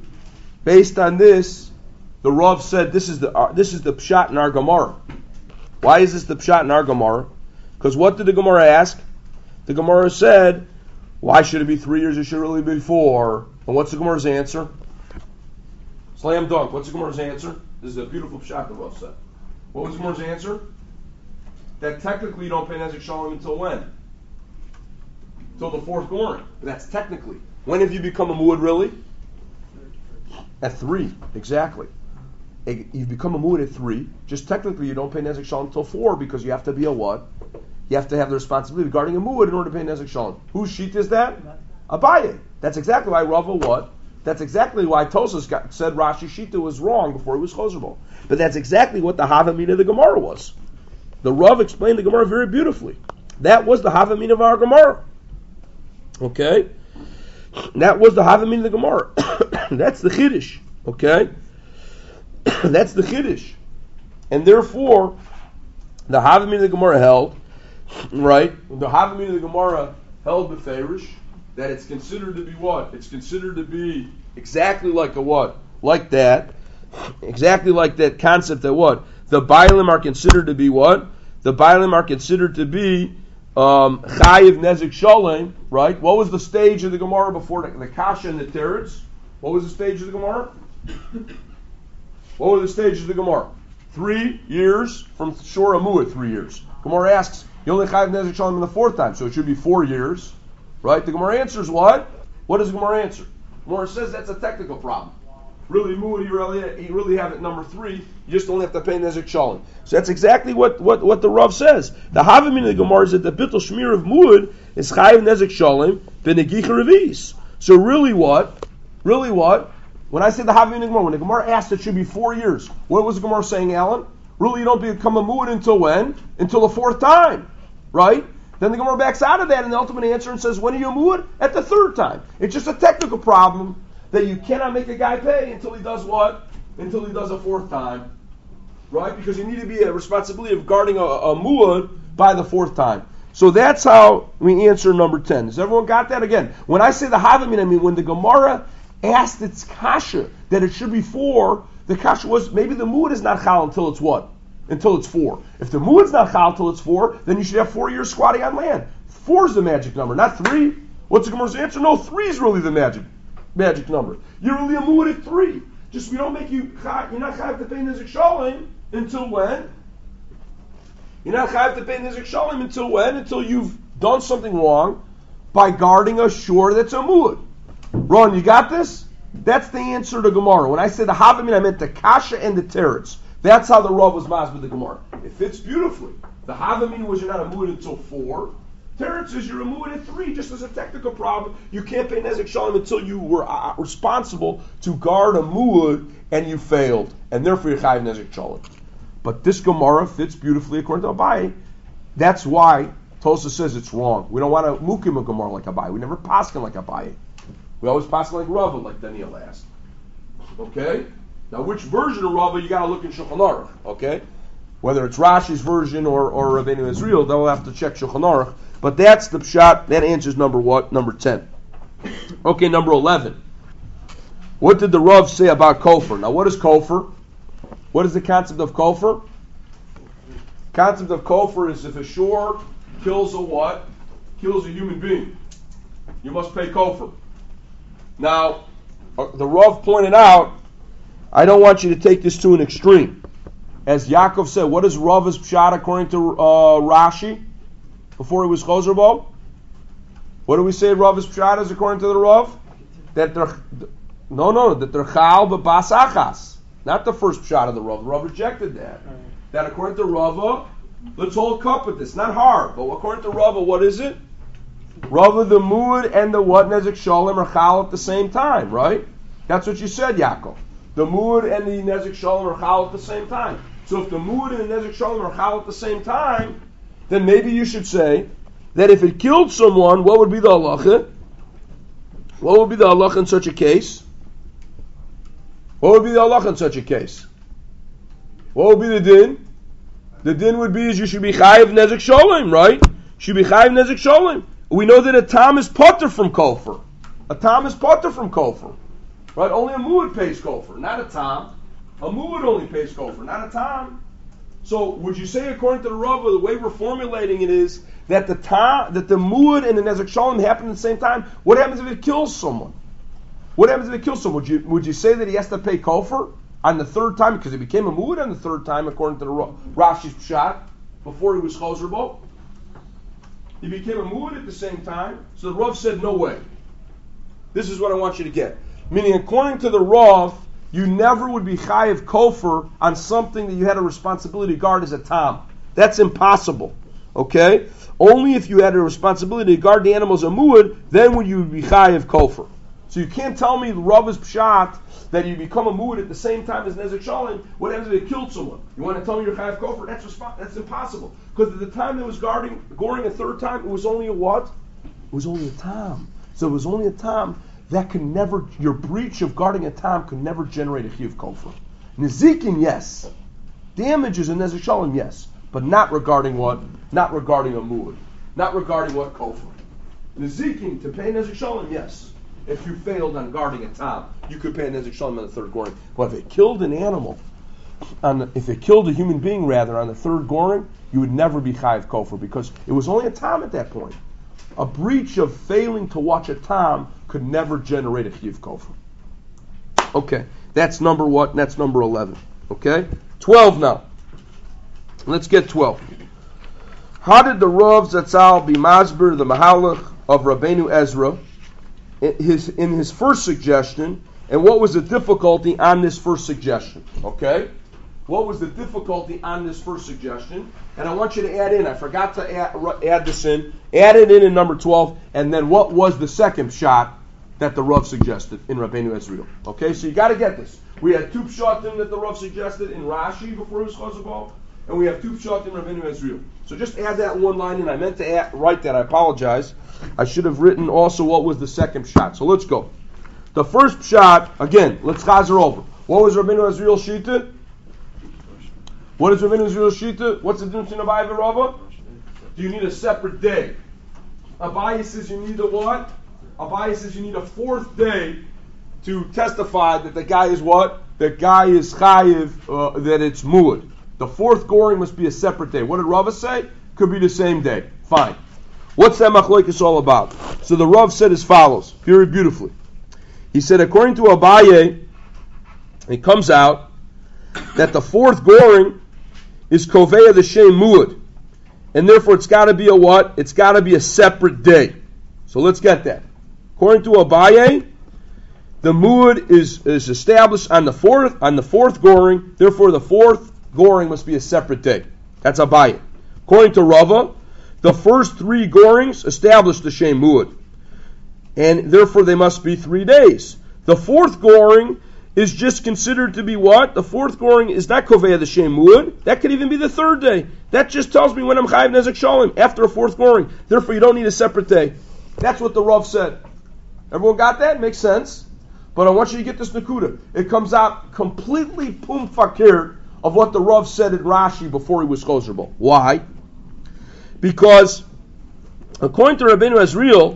the Rav said this is the pshat in our Gemara. Why is this the pshat in our Gemara? Because what did the Gemara ask? The Gemara said, why should it be 3 years? It should really be 4. And what's the Gemara's answer? Slam dunk. What's the Gemara's answer? This is a beautiful pshat the Rav said. What was the Gemara's answer? That technically you don't pay nezek shalom until when? Until the fourth goring. But that's technically. When have you become a muad really? At 3, exactly. You become a muad at 3. Just technically you don't pay nezek shalom until 4 because you have to be a what? You have to have the responsibility regarding a muad in order to pay nezek shalom. Whose sheet is that? Abaye. That's exactly why Rava what? That's exactly why Tosas said Rashi Shita was wrong before he was Chozerbo. But that's exactly what the Havamina of the Gemara was. The Rav explained the Gemara very beautifully. That was the Havamina of our Gemara. Okay? That was the Havamina of the Gemara. That's the Chiddush. Okay? That's the Chiddush. And therefore, the Havamina of the Gemara held, right? The Havamina of the Gemara held beferish that it's considered to be what? It's considered to be exactly like a what? Like that. Exactly like that concept that what? The Bailim are considered to be what? The Bailim are considered to be Chayiv Nezek Shalem, right? What was the stage of the Gemara before the Kasha and the Teretz? What was the stage of the Gemara? What were the stages of the Gemara? 3 years from Shor Amuah, 3 years. Gemara asks, you only Chayiv Nezek Shalem in the fourth time, so it should be 4 years. Right? The Gemara answers what? What does the Gemara answer? Gemara says that's a technical problem. Really, Muad, you really have it number 3. You just only have to pay Nezek Shalom. So that's exactly what the Rav says. The Havamina of the Gemara is that the Bittul Shmir of Muad is Chayiv Nezek Shalom B'Negicha Revis. So really what? When I say the Havamina of the Gemara, when the Gemara asked it should be 4 years, what was the Gemara saying, Alan? Really, you don't become a Muad until when? Until the fourth time. Right? Then the Gemara backs out of that in the ultimate answer and says, when are you a muad? At the third time. It's just a technical problem that you cannot make a guy pay until he does what? Until he does a fourth time. Right? Because you need to be a responsibility of guarding a muad by the fourth time. So that's how we answer number 10. Has everyone got that? Again, when I say the Havamina, I mean when the Gemara asked its kasha that it should be 4, the kasha was maybe the muad is not chal until it's what? Until it's 4. If the muad's not chal till it's 4, then you should have 4 years squatting on land. 4 is the magic number, not 3. What's the Gemara's answer? No, 3 is really the magic number. You're really a muad at 3. Just we don't make you're not chayav to pay nezek shalom until when? You're not chayav to pay nezek shalom until when? Until you've done something wrong by guarding a shore that's a muad. Ron, you got this? That's the answer to Gemara. When I said the Havamina, I meant the Kasha and the Teretz. That's how the Rav was masbid the Gemara. It fits beautifully. The Havamina was you're not a muad until 4. Teretz is you're a muad at 3. Just as a technical problem, you can't pay nezek shalom until you were responsible to guard a muad and you failed, and therefore you chayiv nezek shalom. But this Gemara fits beautifully according to Abaye. That's why Tosa says it's wrong. We don't want to mukim a Gemara like Abaye. We never paskin like Abaye. We always paskin like Rava, like Daniel asked. Okay. Now, which version of Rava you got to look in Shulchan Aruch, okay? Whether it's Rashi's version or Rabbeinu Israel, they'll have to check Shulchan Aruch. But that's the pshat. That answers number 10. Okay, number 11. What did the Rav say about kofar? Now, what is kofar? What is the concept of kofar? Concept of kofar is if a shore kills a what? Kills a human being. You must pay kofar. Now, the Rav pointed out, I don't want you to take this to an extreme. As Yaakov said, what is Rav's pshat according to Rashi before he was Chozer Bo? What do we say Rav's pshat is according to the Rav? That they're chal b'bas achas. Not the first pshat of the Rav. The Rav rejected that. That according to Rava, let's hold cup with this. Not hard, but according to Rava, what is it? Rava, the Muad and the what Nezek Shalom are chal at the same time, right? That's what you said, Yaakov. The Muad and the Nezek Shalom are chal at the same time. So if the Muad and the Nezek Shalom are chal at the same time, then maybe you should say that if it killed someone, what would be the halacha? What would be the halacha in such a case? What would be the halacha in such a case? What would be the din? The din would be is you should be chayiv nezek sholem, right? You should be chayiv nezek sholem. We know that a tam is potter from kofar. A tam is potter from kofar, right? Only a muad pays kofar, not a tam. A muad only pays kofar, not a tam. So would you say, according to the Rava, the way we're formulating it is that the muad and the nezek sholem happen at the same time? What happens if it kills someone? What happens if it kills someone? Would you say that he has to pay kofar on the third time because he became a muad on the third time according to the Rashi's pshat before he was Chozer Bo? He became a muad at the same time. So the Rav said, no way. This is what I want you to get. Meaning, according to the Rav, you never would be chayiv kofar on something that you had a responsibility to guard as a tam. That's impossible. Okay? Only if you had a responsibility to guard the animals a muad, then would you be chayiv kofar. So you can't tell me the Rav's pshat that you become a muad at the same time as Nezek Shalom. What happens if it killed someone? You want to tell me you're chayav kofar? That's impossible. Because at the time it was goring a third time, it was only a what? It was only a tam. So it was only a tam that could never, your breach of guarding a tam could never generate a chiyuv kofar. Nezikin, yes. Damages in Nezek Shalom, yes. But not regarding what? Not regarding a muad. Not regarding what kofar. Nezikin, to pay Nezek Shalom, yes. If you failed on guarding a tam, you could pay a nezek shalom on the third goring. But if it killed an animal, if it killed a human being rather on the third goring, you would never be chayiv kofar because it was only a tam at that point. A breach of failing to watch a tam could never generate a chiyuv kofar. Okay, that's number what? That's number 11. Okay, 12 now. Let's get 12. How did the Rav Zatzal be masber the mahalach of Rabbeinu Ezra in his first suggestion, and what was the difficulty on this first suggestion? Okay? What was the difficulty on this first suggestion? And I want you to add in, I forgot to add this in, add it in number 12, and then what was the second shot that the Rav suggested in Rabbeinu Ezriel? Okay, so you got to get this. We had two pshatim that the Rav suggested in Rashi before he was Chozer Bo, and we have two pshatim in Rabbeinu Ezriel. So just add that one line in. I meant to write that, I apologize. I should have written also what was the second shot. So let's go. The first shot, again, let's chazer over. What was Rabbeinu Ezriel shita? What is Rabbeinu Ezriel shita? What's the difference in Abaye and Rava? Do you need a separate day? Abaye says you need a what? Abaye says you need a fourth day to testify that the guy is what? The guy is chayiv, that it's muad. The fourth goring must be a separate day. What did Rava say? Could be the same day. Fine. What's that machlokes all about? So the Rav said as follows, very beautifully. He said, according to Abaye, it comes out that the fourth goring is koveya the shem muad, and therefore it's got to be a what? It's got to be a separate day. So let's get that. According to Abaye, the muad is established on the fourth goring. Therefore, the fourth goring must be a separate day. That's Abaye. According to Rava, the first three gorings establish the shem muad, and therefore they must be 3 days. The fourth goring is just considered to be what? The fourth goring is not koveya the shem muad. That could even be the third day. That just tells me when I'm chayiv nezek shalom after a fourth goring. Therefore, you don't need a separate day. That's what the Rav said. Everyone got that? Makes sense. But I want you to get this nakuda. It comes out completely pum fakir of what the Rav said in Rashi before he was Chozer Bo. Why? Because according to Rabbeinu Ezriel,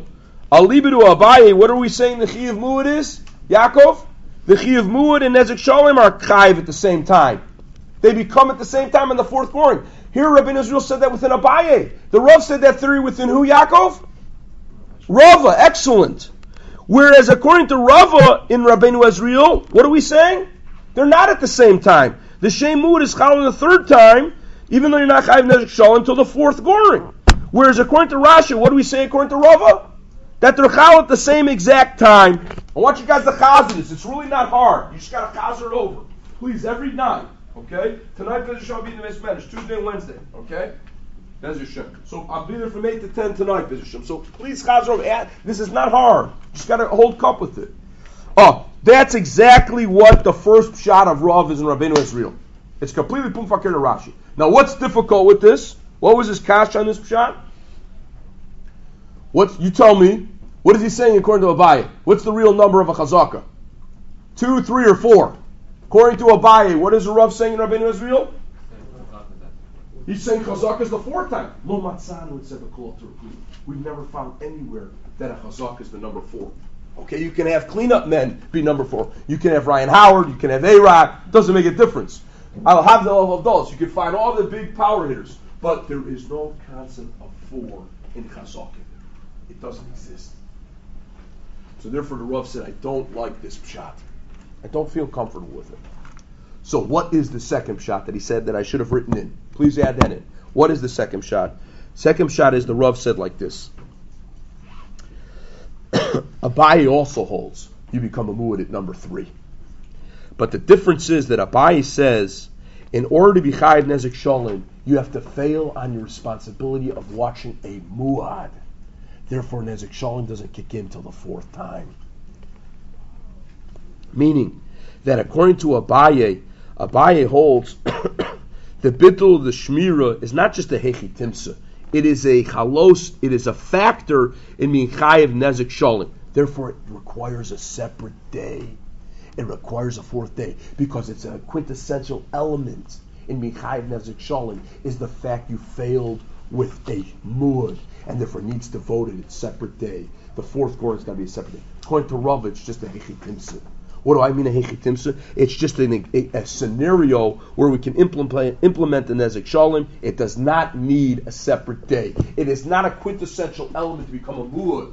Alibidu Abaye, what are we saying the Chiyuv Muad is? Yaakov? The Chiyuv Muad and Nezek Shalom are Chayiv at the same time. They become at the same time in the fourth goring. Here Rabbi Israel said that within Abaye. The Rav said that theory within who, Yaakov? Rava, excellent. Whereas according to Rava in Rabbeinu Israel, what are we saying? They're not at the same time. The Shem Muad is Chal the third time, even though you're not Chayiv Nezek Shalom until the fourth goring. Whereas according to Rashi, what do we say according to Rava? That they're chal at the same exact time. I want you guys to chazer this. It's really not hard. You just got to chazer it over. Please, every night. Okay? Tonight, Bez Hashem, I'll be in the Mesh Tuesday and Wednesday. Okay? Bez Hashem. So I'll be there from 8 to 10 tonight, Bez Hashem. So please chazer over. This is not hard. You just got to hold cup with it. Oh, that's exactly what the first shot of Rav is in Rabbeinu Israel. It's completely pum fakir to Rashi. Now, what's difficult with this? What was his kash on this shot? You tell me, what is he saying according to Abaye? What's the real number of a chazaka? 2, 3, or 4? According to Abaye, what is the Rav saying in Rabbeinu Israel? He's saying chazaka is the fourth time. Lo matzanu, it said the kol to repeat. We've never found anywhere that a chazaka is the number 4. Okay, you can have cleanup men be number 4. You can have Ryan Howard, you can have A-Rod. Doesn't make a difference. I'll have the level of adults. You can find all the big power hitters. But there is no concept of 4 in chazaka. It doesn't exist. So therefore the Rav said, I don't like this pshat. I don't feel comfortable with it. So what is the second pshat that he said that I should have written in? Please add that in. What is the second pshat? Second pshat is the Rav said like this. Abaye also holds you become a muad at number 3. But the difference is that Abaye says, in order to be chayiv nezek shalom, you have to fail on your responsibility of watching a muad. Therefore, Nezek Shalom doesn't kick in till the 4th time. Meaning that according to Abaye holds the bittul of the shmira is not just a hechi timsa. It is a chalos. It is a factor in being chayiv Nezek Shalom. Therefore, it requires a separate day. It requires a 4th day because it's a quintessential element in being chayiv Nezek Shalom is the fact you failed with a muad. And therefore needs devoted its separate day. The 4th goring is going to be a separate day. According to Rav, it's just a hechitimsa. What do I mean a hechitimsa? It's just a scenario where we can implement the Nezek Shalom. It does not need a separate day. It is not a quintessential element to become a muad.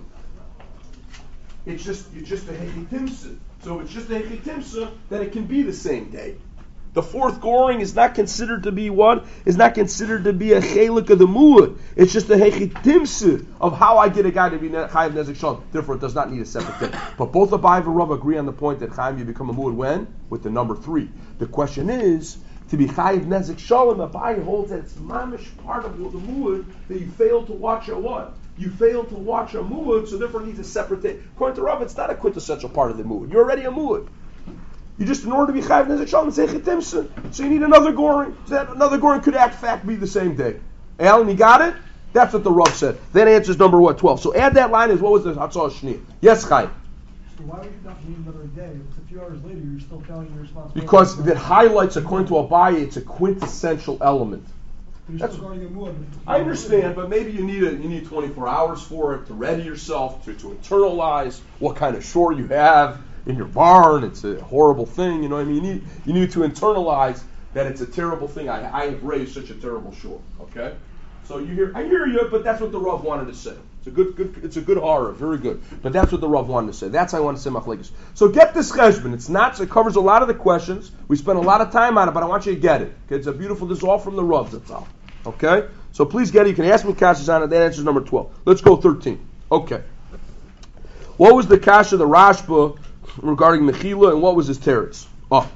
It's just a hechitimsa. So if it's just a hechitimsa, then it can be the same day. The 4th goring is not considered to be what? Is not considered to be a chelik of the muad. It's just a hechitimsa of how I get a guy to be chayiv nezek shalom. Therefore, it does not need a separate thing. But both Abaye and Rav agree on the point that chayiv you become a muad when? With the number 3. The question is, to be chayiv nezek shalom, Abaye holds that it's mamish part of the muad that you fail to watch a what? You fail to watch a muad, so therefore it needs a separate thing. According to Rav, it's not a quintessential part of the muad. You're already a muad. You just, in order to be chayiv nezek shalom, it's hechitimsa. So you need another goring. So that another goring could fact be the same day. Alan, you got it? That's what the Rav said. That answers number 12. So add that line as what was the Hatzah Shniya? Yes, Chaim. So why would you not need another day? If it's a few hours later, you're still failing your responsibility. Because that highlights, according to Abaye, it's a quintessential element. You're still guarding a muad. I understand, but maybe you need 24 hours for it to ready yourself, to internalize what kind of shore you have in your barn. It's a horrible thing, you know what I mean? You need to internalize that it's a terrible thing. I have raised such a terrible shore. Okay? So I hear you, but that's what the Rav wanted to say. It's a good horror, very good. But that's what the Rav wanted to say. That's how I want to say machlekes. So get this cheshbon. It covers a lot of the questions. We spent a lot of time on it, but I want you to get it. Okay? It's a beautiful, this is all from the Rav, that's all. Okay? So please get it. You can ask me kashas on it. That answers number 12. Let's go 13. Okay. What was the kasha of the Rashba regarding Mechila, and what was his teretz? Oh.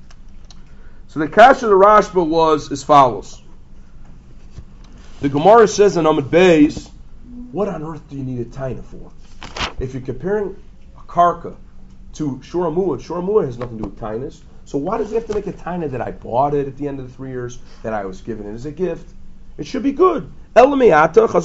So the kasha of the Rashba was as follows. The Gemara says in Amud Beis, what on earth do you need a taina for? If you're comparing a karka to Shura Muad has nothing to do with tainas. So why does he have to make a taina that I bought it at the end of the 3 years, that I was given it as a gift? It should be good. Should be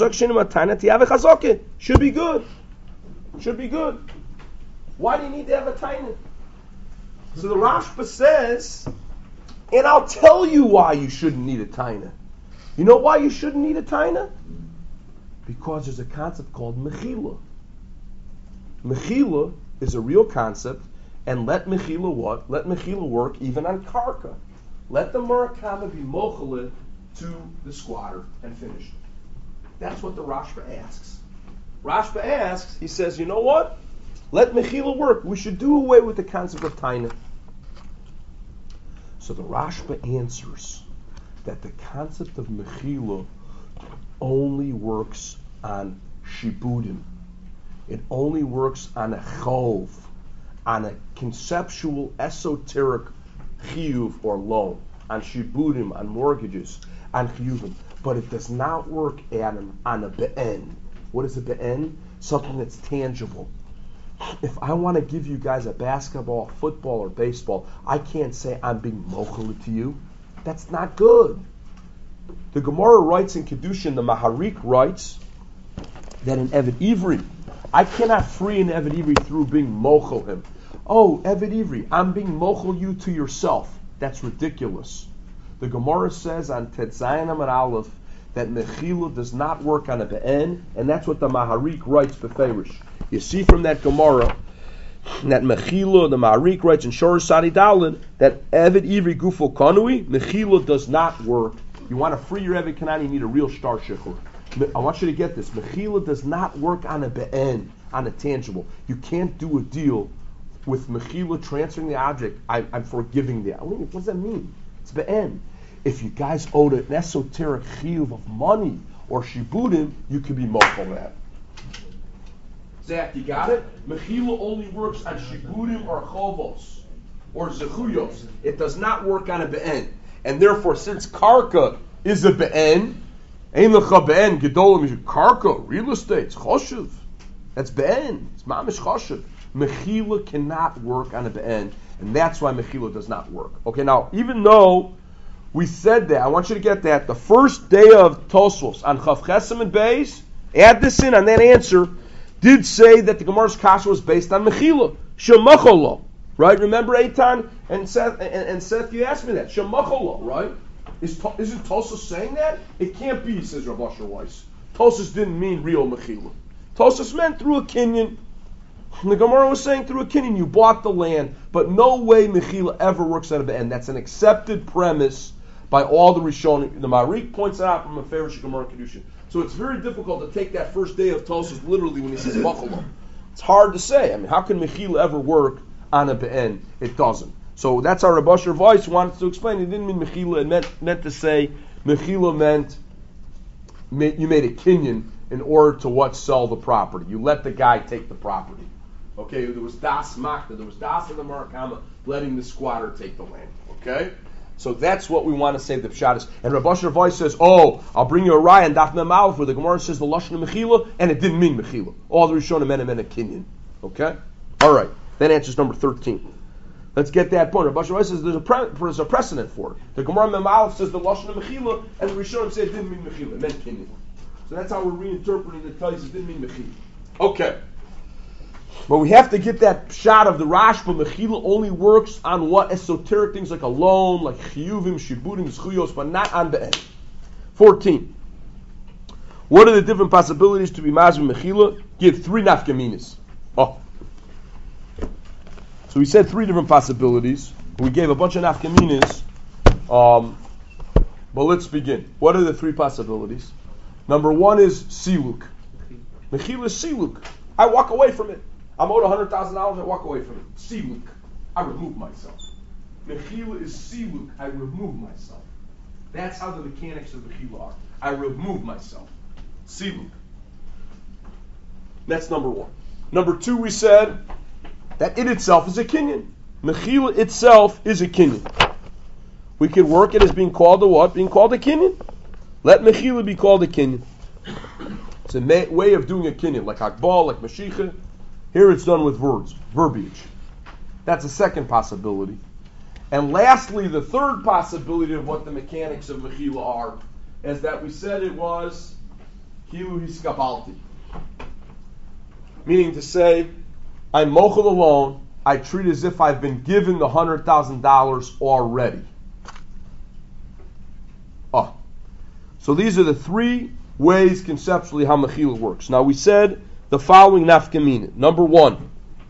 good. Should be good. Why do you need to have a taina? So the Rashba says, and I'll tell you why you shouldn't need a taina. You know why you shouldn't need a taina? Because there's a concept called mechila. Mechila is a real concept, and let Mechila what? Let Mechila work even on Karka. Let the Murakama be Mochele to the squatter and finished. That's what the Rashba asks. Rashba asks, he says, you know what? Let Mechila work. We should do away with the concept of Taina. So the Rashba answers that the concept of Mechila only works on Shibudim. It only works on a chov, on a conceptual, esoteric chiyuv or loan, on shibudim, on mortgages, on chiyuvim. But it does not work, Adam, on a be'en. What is a be'en? Something that's tangible. If I want to give you guys a basketball, football, or baseball, I can't say I'm being mochel to you. That's not good. The Gemara writes in Kedushin, the Maharik writes that in Eved Ivri, I cannot free an Eved Ivri through being mochel him. Oh, Eved Ivri, I'm being mochel you to yourself. That's ridiculous. The Gemara says on Tetzayin Amar Aleph that Mechila does not work on a be'en, and that's what the Maharik writes beferish. You see from that Gemara that Mechila, the Maharik writes in Shor Sadi Dalin that Eved Ivri Gufo Kanui, Mechila does not work. You want to free your Eved Kanani, you need a real star shechur. I want you to get this. Mechila does not work on a be'en, on a tangible. You can't do a deal with Mechila transferring the object. I'm forgiving the. What does that mean? It's be'en. If you guys owed an esoteric chiyuv of money or shibudim, you could be mochel that. Zach, you got it? Mechila only works on shibudim or chovos or zechuyos. It does not work on a be'en. And therefore, since karka is a be'en, ein lecha be'en gedolim karka, real estate, it's choshev. That's be'en. It's mamish choshev. Mechila cannot work on a be'en, and that's why Mechila does not work. Okay, now, even though we said that, I want you to get that, the first day of Tosfos on Chav Chesem and Beis, add this in on that answer, did say that the Gemara's Kasha was based on Mechila. Shemacholo. Right? Remember Eitan and Seth, you asked me that. Shemacholo, right? Isn't Tosfos saying that? It can't be, says Rav Asher Weiss. Tosfos didn't mean real Mechila. Tosfos meant through a kinyan. The Gemara was saying through a kinyan, you bought the land, but no way Mechila ever works out of the end. That's an accepted premise by all the Rishonim. The Marik points it out from a Farish Gemara Kedushin. So it's very difficult to take that first day of Tosfos literally when he says Machalo. It's hard to say. I mean, how can Mechila ever work on a be'en? It doesn't. So that's our Rabbi Asher Weiss wanted to explain. He didn't mean Mechila. It meant to say Mechila meant you made a kinyan in order to what? Sell the property. You let the guy take the property. Okay, there was das makta, there was das in the Murakama, letting the squatter take the land. Okay? So that's what we want to say the pshat is. And Rabbi Asher Weiss says, I'll bring you a raya and daf memalev where the Gemara says the lashon of Mechila, and it didn't mean Mechila. All the Rishonim meant a kinyan. Okay? Alright, that answers number 13. Let's get that point. Rabbi Asher Weiss says there's a precedent for it. The Gemara memalev says the lashon of Mechila, and the Rishonim say it didn't mean Mechila, it meant kinyan. So that's how we're reinterpreting the Tais, it didn't mean Mechila. Okay. But we have to get that shot of the Rashba. Mechila only works on what? Esoteric things like a loan, like chiyuvim, shibudim, zchuyos, but not on the end. 14. What are the different possibilities to be mazmin Mechila? Give 3 nafkaminas. So we said 3 different possibilities. We gave a bunch of nafkaminas. But let's begin. What are the 3 possibilities? Number 1 is siluk. Mechila is siluk. I walk away from it. I'm owed $100,000, I walk away from it. Siluk. I remove myself. Mechila is siluk. I remove myself. That's how the mechanics of Mechila are. I remove myself. Siluk. That's number 1. Number 2, we said that it itself is a kinyan. Mechila itself is a kinyan. We could work it as being called a what? Being called a kinyan. Let Mechila be called a kinyan. It's a way of doing a kinyan, like Hakbal, like Mashiach. Here it's done with words, verbiage. That's a second possibility. And lastly, the third possibility of what the mechanics of Mechila are, is that we said it was Kilu Hiskabalti. Meaning to say, I'm mochel alone, I treat as if I've been given the $100,000 already. So these are the 3 ways conceptually how Mechila works. Now we said the following nafkamina. Number one,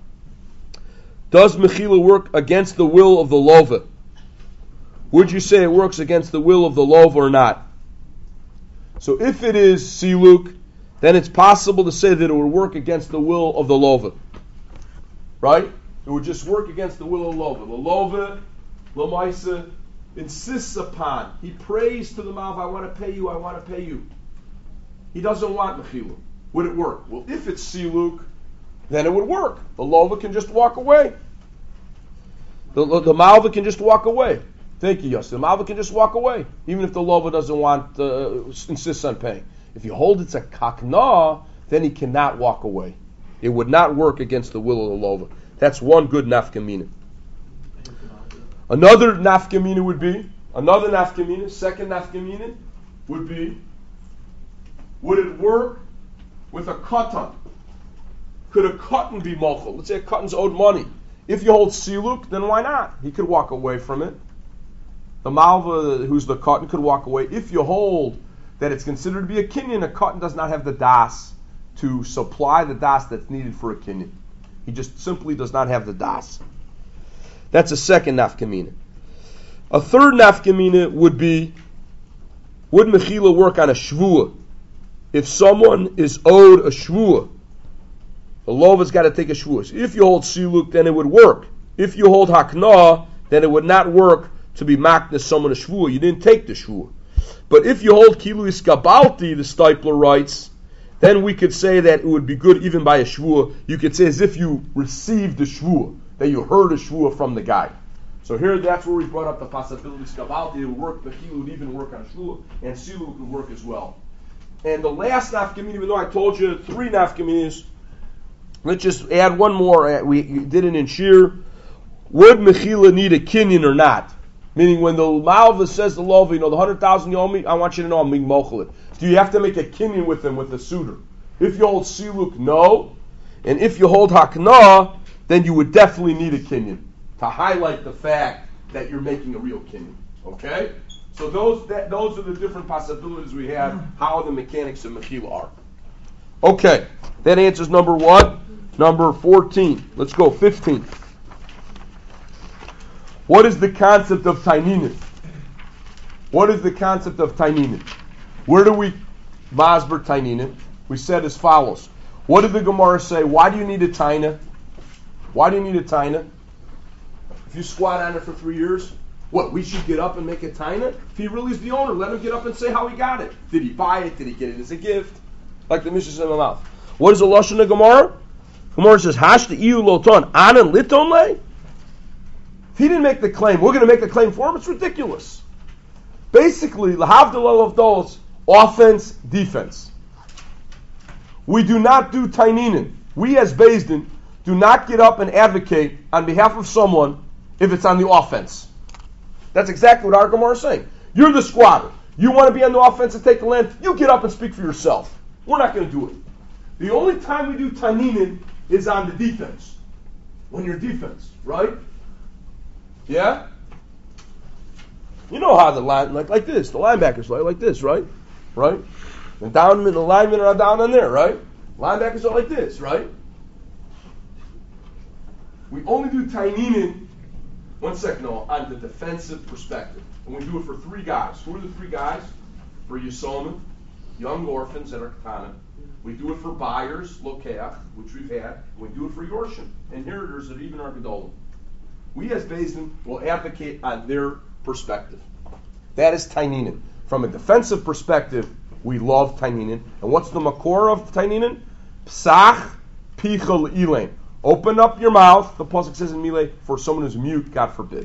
does mechila work against the will of the lova? Would you say it works against the will of the lova or not? So if it is siluk, then it's possible to say that it would work against the will of the lova. Right? It would just work against the will of the lova. The lova, Lamaisa, insists upon, he prays to the malva, I want to pay you, I want to pay you. He doesn't want mechila. Would it work? Well, if it's siluk, then it would work. The lova can just walk away. The malva can just walk away. Thank you, Yossi. The malva can just walk away, even if the lova doesn't want, insists on paying. If you hold it's a kakna, then he cannot walk away. It would not work against the will of the lova. That's one good nafkamina. Another nafkamina would be, second nafkamina would be, would it work with a katan? Could a katan be mochel? Let's say a katan's owed money. If you hold siluk, then why not? He could walk away from it. The malva, who's the katan, could walk away. If you hold that it's considered to be a kinyan, a katan does not have the das to supply the das that's needed for a kinyan. He just simply does not have the das. That's a second nafkamina. A third nafkamina would be, would mechila work on a shvua? If someone is owed a shvua, the lova's got to take a shvua. So if you hold siluk, then it would work. If you hold hakna, then it would not work to be maknas someone a shvua. You didn't take the shvua. But if you hold kilu iskabalti, the Stipler writes, then we could say that it would be good even by a shvua. You could say as if you received a shvua, that you heard a shvua from the guy. So here, that's where we brought up the possibility iskabalti. It would work, the kilu would even work on shvua, and siluk would work as well. And the last nafkamina, even though I told you 3 nafkaminas, let's just add one more. We did it in shir. Would mechila need a kinyan or not? Meaning when the malva says the lova, the 100,000 you owe me, I want you to know I'm being mochel it. Do you have to make a kinyan with him, with the suitor? If you hold siluk, no. And if you hold hakna, then you would definitely need a kinyan to highlight the fact that you're making a real kinyan. Okay? So those are the different possibilities we have, how the mechanics of mechila are. Okay, that answers number 1. Number 14. Let's go, 15. What is the concept of taininin? What is the concept of taininin? Where do we masber taininin? We said as follows. What did the Gemara say? Why do you need a taina? Why do you need a taina? If you squat on it for 3 years, what, we should get up and make a taina? If he really is the owner, let him get up and say how he got it. Did he buy it? Did he get it as a gift? Like the Mishnah said in the mouth. What is the lashon of Gemara? Gemara says, "Hashta iu loton anan liton le." If he didn't make the claim, we're going to make the claim for him. It's ridiculous. Basically, lahavdil of those, offense, defense. We do not do taininin. We as Beis Din do not get up and advocate on behalf of someone if it's on the offense. That's exactly what our Gemara is saying. You're the squatter. You want to be on the offense and take the land, you get up and speak for yourself. We're not going to do it. The only time we do taininin is on the defense. When you're defense, right? Yeah? You know how the line, like this, the linebackers like this, right? Right? The linemen are down on there, right? Linebackers are like this, right? We only do taininin, on the defensive perspective. And we do it for 3 guys. Who are the 3 guys? For Yisomim, young orphans that are katana. We do it for buyers, lokeach, which we've had. We do it for yorshim, inheritors that even are gedolim. We as Beis Din will advocate on their perspective. That is taininin. From a defensive perspective, we love taininin. And what's the makor of taininin? Psach pichal ilain. Open up your mouth, the pasuk says in Mileh, for someone who's mute, God forbid.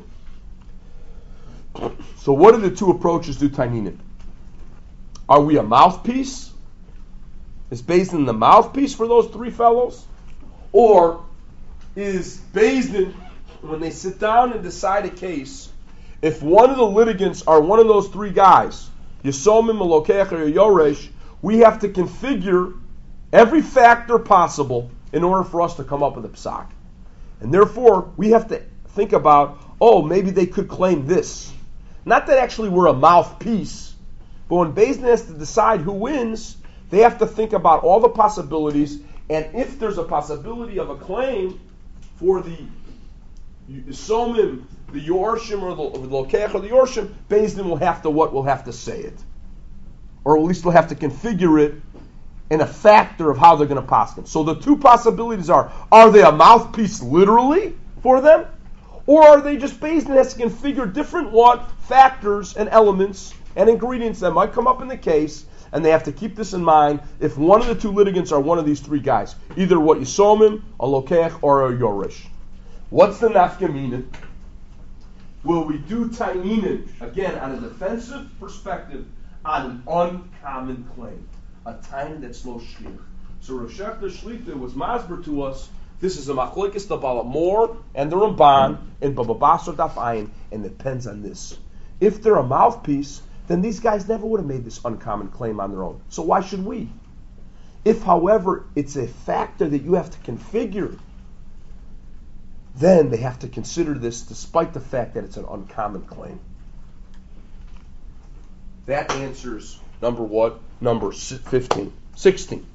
So what are the 2 approaches to taininin? Are we a mouthpiece? Is Beis Din the mouthpiece for those 3 fellows? Or is Beis Din, when they sit down and decide a case, if one of the litigants are one of those 3 guys, Yisomim, Lokeach, or Yoresh, we have to configure every factor possible in order for us to come up with a psak. And therefore, we have to think about, maybe they could claim this. Not that actually we're a mouthpiece, but when Beis Din has to decide who wins, they have to think about all the possibilities And if there's a possibility of a claim for the Somim, the Yorshim, or the Lokech, or the Yorshim, Beis Din will have to what? Will have to say it. Or at least they'll have to configure it in a factor of how they're going to paskin. So the two possibilities are they a mouthpiece literally for them? Or are they just Beis Din has to configure different what? Factors and elements and ingredients that might come up in the case, and they have to keep this in mind if one of the two litigants are one of these three guys. Either what Yisomim, a Lokech, or a Yorish. What's the nafkamina? Will we do taininin, again, on a defensive perspective, on an uncommon claim? A tainin that's lo shlich. So Rav Shechter Shlita was masber to us, this is a machlokes the Balamor and the Ramban in Baba Basra Daf Ayin, and it depends on this. If they're a mouthpiece, then these guys never would have made this uncommon claim on their own. So why should we? If, however, it's a factor that you have to configure, then they have to consider this despite the fact that it's an uncommon claim. That answers number what? Number 15. 16.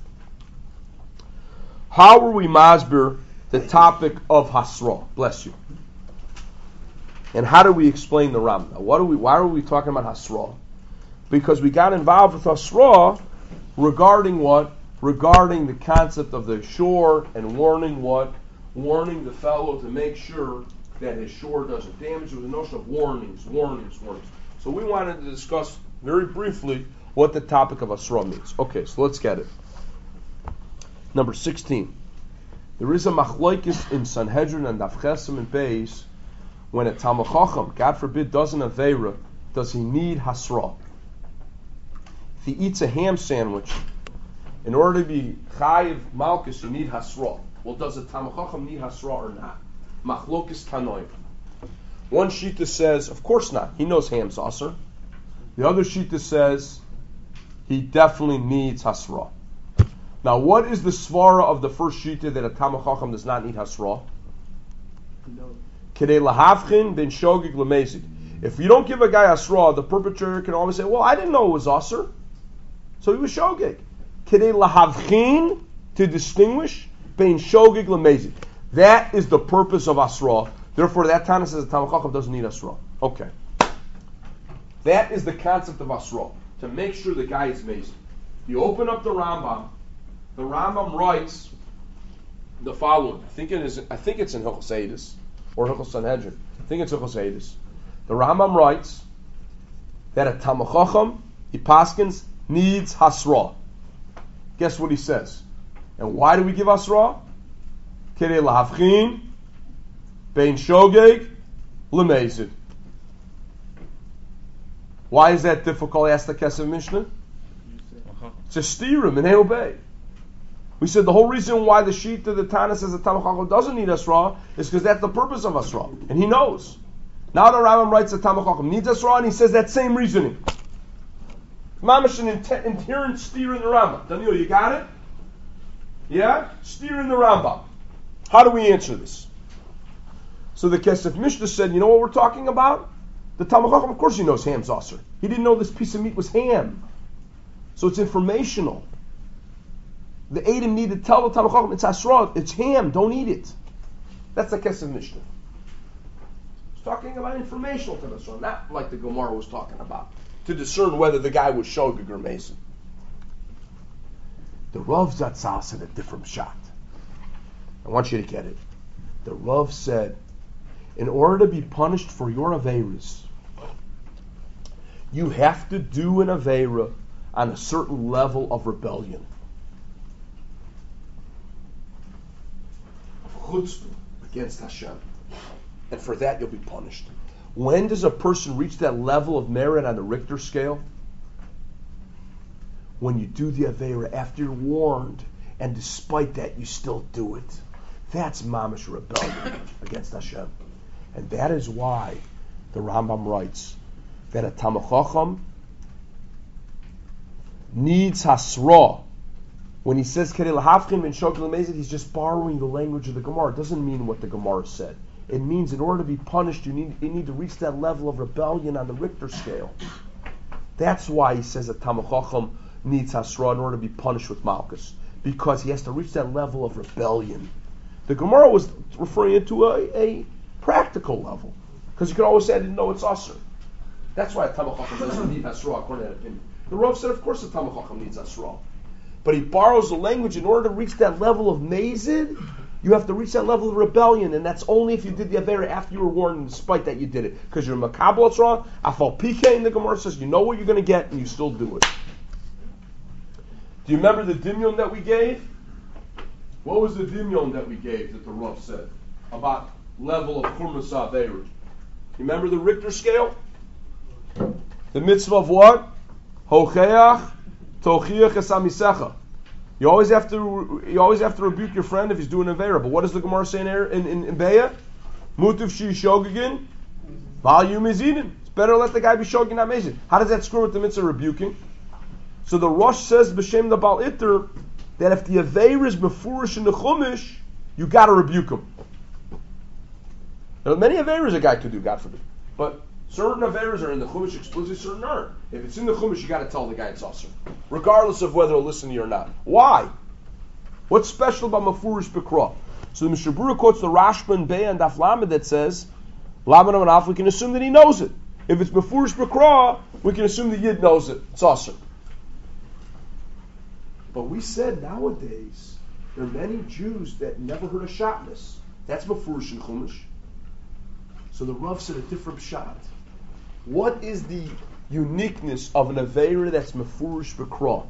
How are we masbir the topic of Hasra? Bless you. And how do we explain the Rambam? Why are we talking about Hasra? Because we got involved with Hasra regarding what? Regarding the concept of the shore and warning what? Warning the fellow to make sure that his shore doesn't damage. With the notion of warnings. So we wanted to discuss very briefly what the topic of Hasra means. Okay, so let's get it. Number 16. There is a machlokes in Sanhedrin and Daf Chesim and Beis when a Talmid Chacham, God forbid, does an Aveira, does he need Hasra? If he eats a ham sandwich, in order to be Chayiv Malkus, you need Hasra. Well, does a Talmid Chacham need Hasra or not? Machlokes Tanoim. One Shita says, of course not. He knows ham's aser. The other Shita says, he definitely needs Hasra. Now, what is the svara of the first Shita that a Talmid Chacham does not need Hasra? No. Kedei lahavchin ben shogig lemezid. If you don't give a guy Hasra, the perpetrator can always say, well, I didn't know it was aser, so he was shogig. Kedei lahavchin, to distinguish, ben shogig lemezid. That is the purpose of Hasra. Therefore, that Tana says the Talmid Chacham doesn't need Hasra. Okay. That is the concept of Hasra, to make sure the guy is mazid. You open up the Rambam writes the following. I think it's in Hilchos Eidos or Hilchos Sanhedrin. I think it's Hilchos Eidos. The Rambam writes that a Talmid Chacham, he paskins, needs Hasra. Guess what he says? And why do we give Hasra? Kedei lahavchin bein shogeg lemezid. Why is that difficult? Ask the Kesef Mishnah. It's a stirum and they obey. We said the whole reason why the sheet of the Tana says that Talmid Chacham doesn't need Hasra is because that's the purpose of Hasra, and he knows. Now the Rambam writes that Talmid Chacham needs Hasra, and he says that same reasoning. Mamash an inherent steer in the Rambam. Daniel, you got it? Yeah? Steer in the Rambam. How do we answer this? So the Kesef Mishnah said, you know what we're talking about? The Talmid Chacham, of course he knows ham's aser. He didn't know this piece of meat was ham. So it's informational. The Edom need to tell the Talmid Chacham, it's Hasra, it's ham, don't eat it. That's the Kesef Mishnah. It's talking about informational to Hasra, not like the Gemara was talking about, to discern whether the guy was Shogeg or Mason. The Rav Zatzal said a different shot. I want you to get it. The Rav said, in order to be punished for your Aveiras, you have to do an Aveira on a certain level of rebellion. Chutzpah against Hashem. And for that you'll be punished. When does a person reach that level of merit on the Richter scale? When you do the Aveira after you're warned, and despite that you still do it. That's mamish rebellion against Hashem. And that is why the Rambam writes that a Talmid Chacham needs Hasra. When he says Kedei lahavchin ben shogeg lemezid, he's just borrowing the language of the Gemara. It doesn't mean what the Gemara said. It means in order to be punished, you need to reach that level of rebellion on the Richter scale. That's why he says that Talmid Chacham needs Hasra in order to be punished with Malchus. because he has to reach that level of rebellion. The Gemara was referring it to a practical level, because you could always say, I didn't know it's Asr. That's why a Talmid Chacham doesn't need Asra, according to that opinion. The Rav said, of course, a Talmid Chacham needs Asra. But he borrows the language. In order to reach that level of Mazid, you have to reach that level of rebellion, and that's only if you did the Avera after you were warned, despite that you did it. Because you're Makabel Asra, Afal PK in the Gemara says, you know what you're going to get, and you still do it. Do you remember the Dimyon that we gave? What was the Dimyon that we gave that the Rav said about level of Churmas Avera? You remember the Richter scale? The mitzvah of what? Hocheach tochiach es amisecha. You always have to rebuke your friend if he's doing a Avera. But what does the Gemara say in Beya? Mutiv shi shogegin, volume is eaten. It's better to let the guy be shogegin, not mezid. How does that screw with the mitzvah rebuking? So the Rosh says b'shem the Bal Iter that if the Avera is mefurish in the Chumash, you got to rebuke him. There are many Averas a guy could do, God forbid, but certain Averas are in the Chumash explicitly, certain aren't. If it's in the Chumash, you got to tell the guy it's Asr, regardless of whether he'll listen to you or not. Why? What's special about Mefurish B'Kra? So the Mishnah Berurah quotes the Rashba and Be'ah and Daf Lamed that says, Lamed and Alf, we can assume that he knows it. If it's Mefurish B'Kra, we can assume the Yid knows it. It's Asr. But we said nowadays, there are many Jews that never heard of Shatnez. That's Mefurish in Chumash. So the Rav said a different shot. What is the uniqueness of an Avera that's Mefurish B'Kra?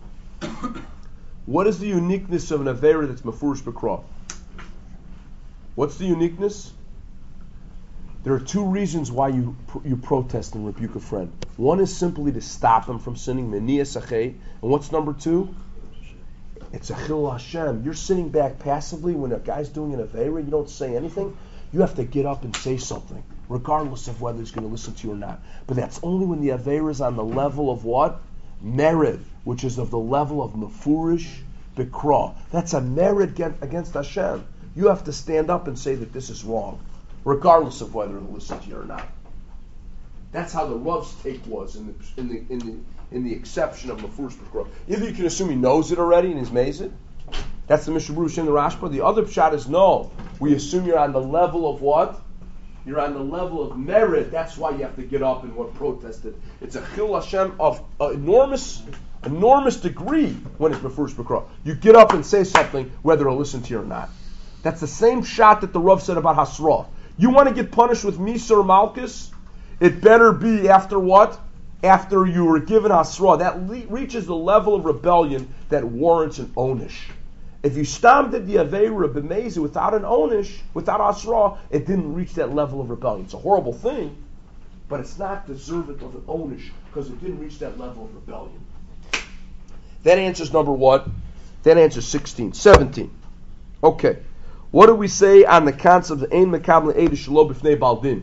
What is the uniqueness of an Avera that's Mefurish B'Kra? What's the uniqueness? There are two reasons why you protest and rebuke a friend. One is simply to stop him from sinning, Meniyah Sachei. And what's number two? It's a Chil Hashem. You're sitting back passively when a guy's doing an Avera, you don't say anything. You have to get up and say something, regardless of whether he's going to listen to you or not. But that's only when the Avera is on the level of what? Merid, which is of the level of Mefurish B'Kra. That's a merid against Hashem. You have to stand up and say that this is wrong, regardless of whether he'll listen to you or not. That's how the Rav's take was in the exception of Mefurish B'Kra. Either you can assume he knows it already and he's mazed. That's the Mishnah Berurah and the Rashba. The other pshat is no. We assume you're on the level of what? You're on the level of merit. That's why you have to get up and what protested. It's a Chil Hashem of enormous degree when it's Mefurish B'Kra. You get up and say something whether he'll listen to you or not. That's the same shot that the Rav said about Hasra. You want to get punished with Misa or Malchus? It better be after what? After you were given Hasra. That reaches the level of rebellion that warrants an Onish. If you stomped at the Avera b'mezid without an Onish, without Asra, it didn't reach that level of rebellion. It's a horrible thing, but it's not deserving of an Onish because it didn't reach that level of rebellion. That answers number what? That answers 16. 17. Okay. What do we say on the concept of Ein Mekabel Eidah Shelo B'fnei Baldin?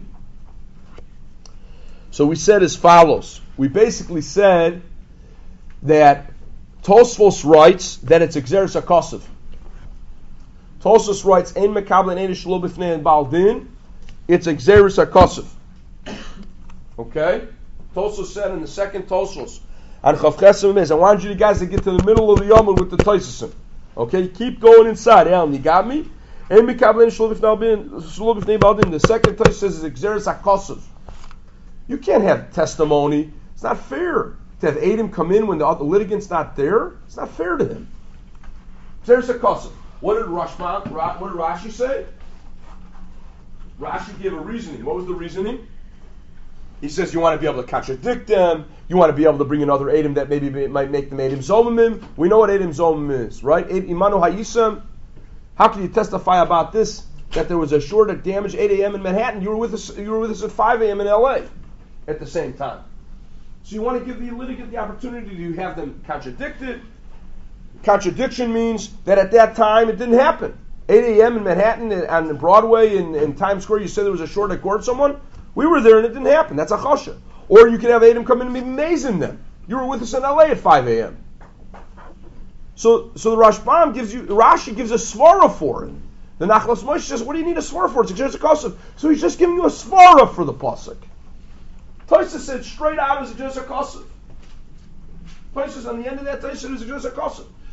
So we said as follows. We basically said that Tosfos writes that it's Exeris HaKosav. Tosfos writes, Ein Mekabel Eidah Shelo B'fnei Baldin, it's Exeris HaKosav. Okay? Tosfos said in the second Tosfos, on Chav Chesem Mez, I want you guys to get to the middle of the Yomel with the Tosasim. Okay? Keep going inside. Alan, you got me? Ein Mekabel Eidah Shelo B'fnei Baldin, the second Tosfos says it's Exeris HaKosav. You can't have testimony. It's not fair to have Adam come in when the litigant's not there. It's not fair to him. There's a custom. What did Rashi say? Rashi gave a reasoning. What was the reasoning? He says you want to be able to contradict them. You want to be able to bring another Adam that maybe might make them Adam Zomimim. We know what Adam Zomimim is, right? Imanu Hayisam. How can you testify about this? That there was a short of damage 8 a.m. in Manhattan. You were with us at 5 a.m. in L.A. at the same time. So you want to give the litigant the opportunity to have them contradicted. Contradiction means that at that time it didn't happen. 8 a.m. in Manhattan on Broadway in Times Square, you said there was a short that gored someone. We were there and it didn't happen. That's a chasha. Or you can have Adam come in and be amazing them. You were with us in L.A. at 5 a.m. So the Rashi gives a svara for it. The Nachlas Moshe says, what do you need a svara for? It's a kosov. So he's just giving you a svara for the pasuk. Tosfos said straight out is a Joseph Kosov. Tosfos on the end of that Tosfos is a Joseph Kosov.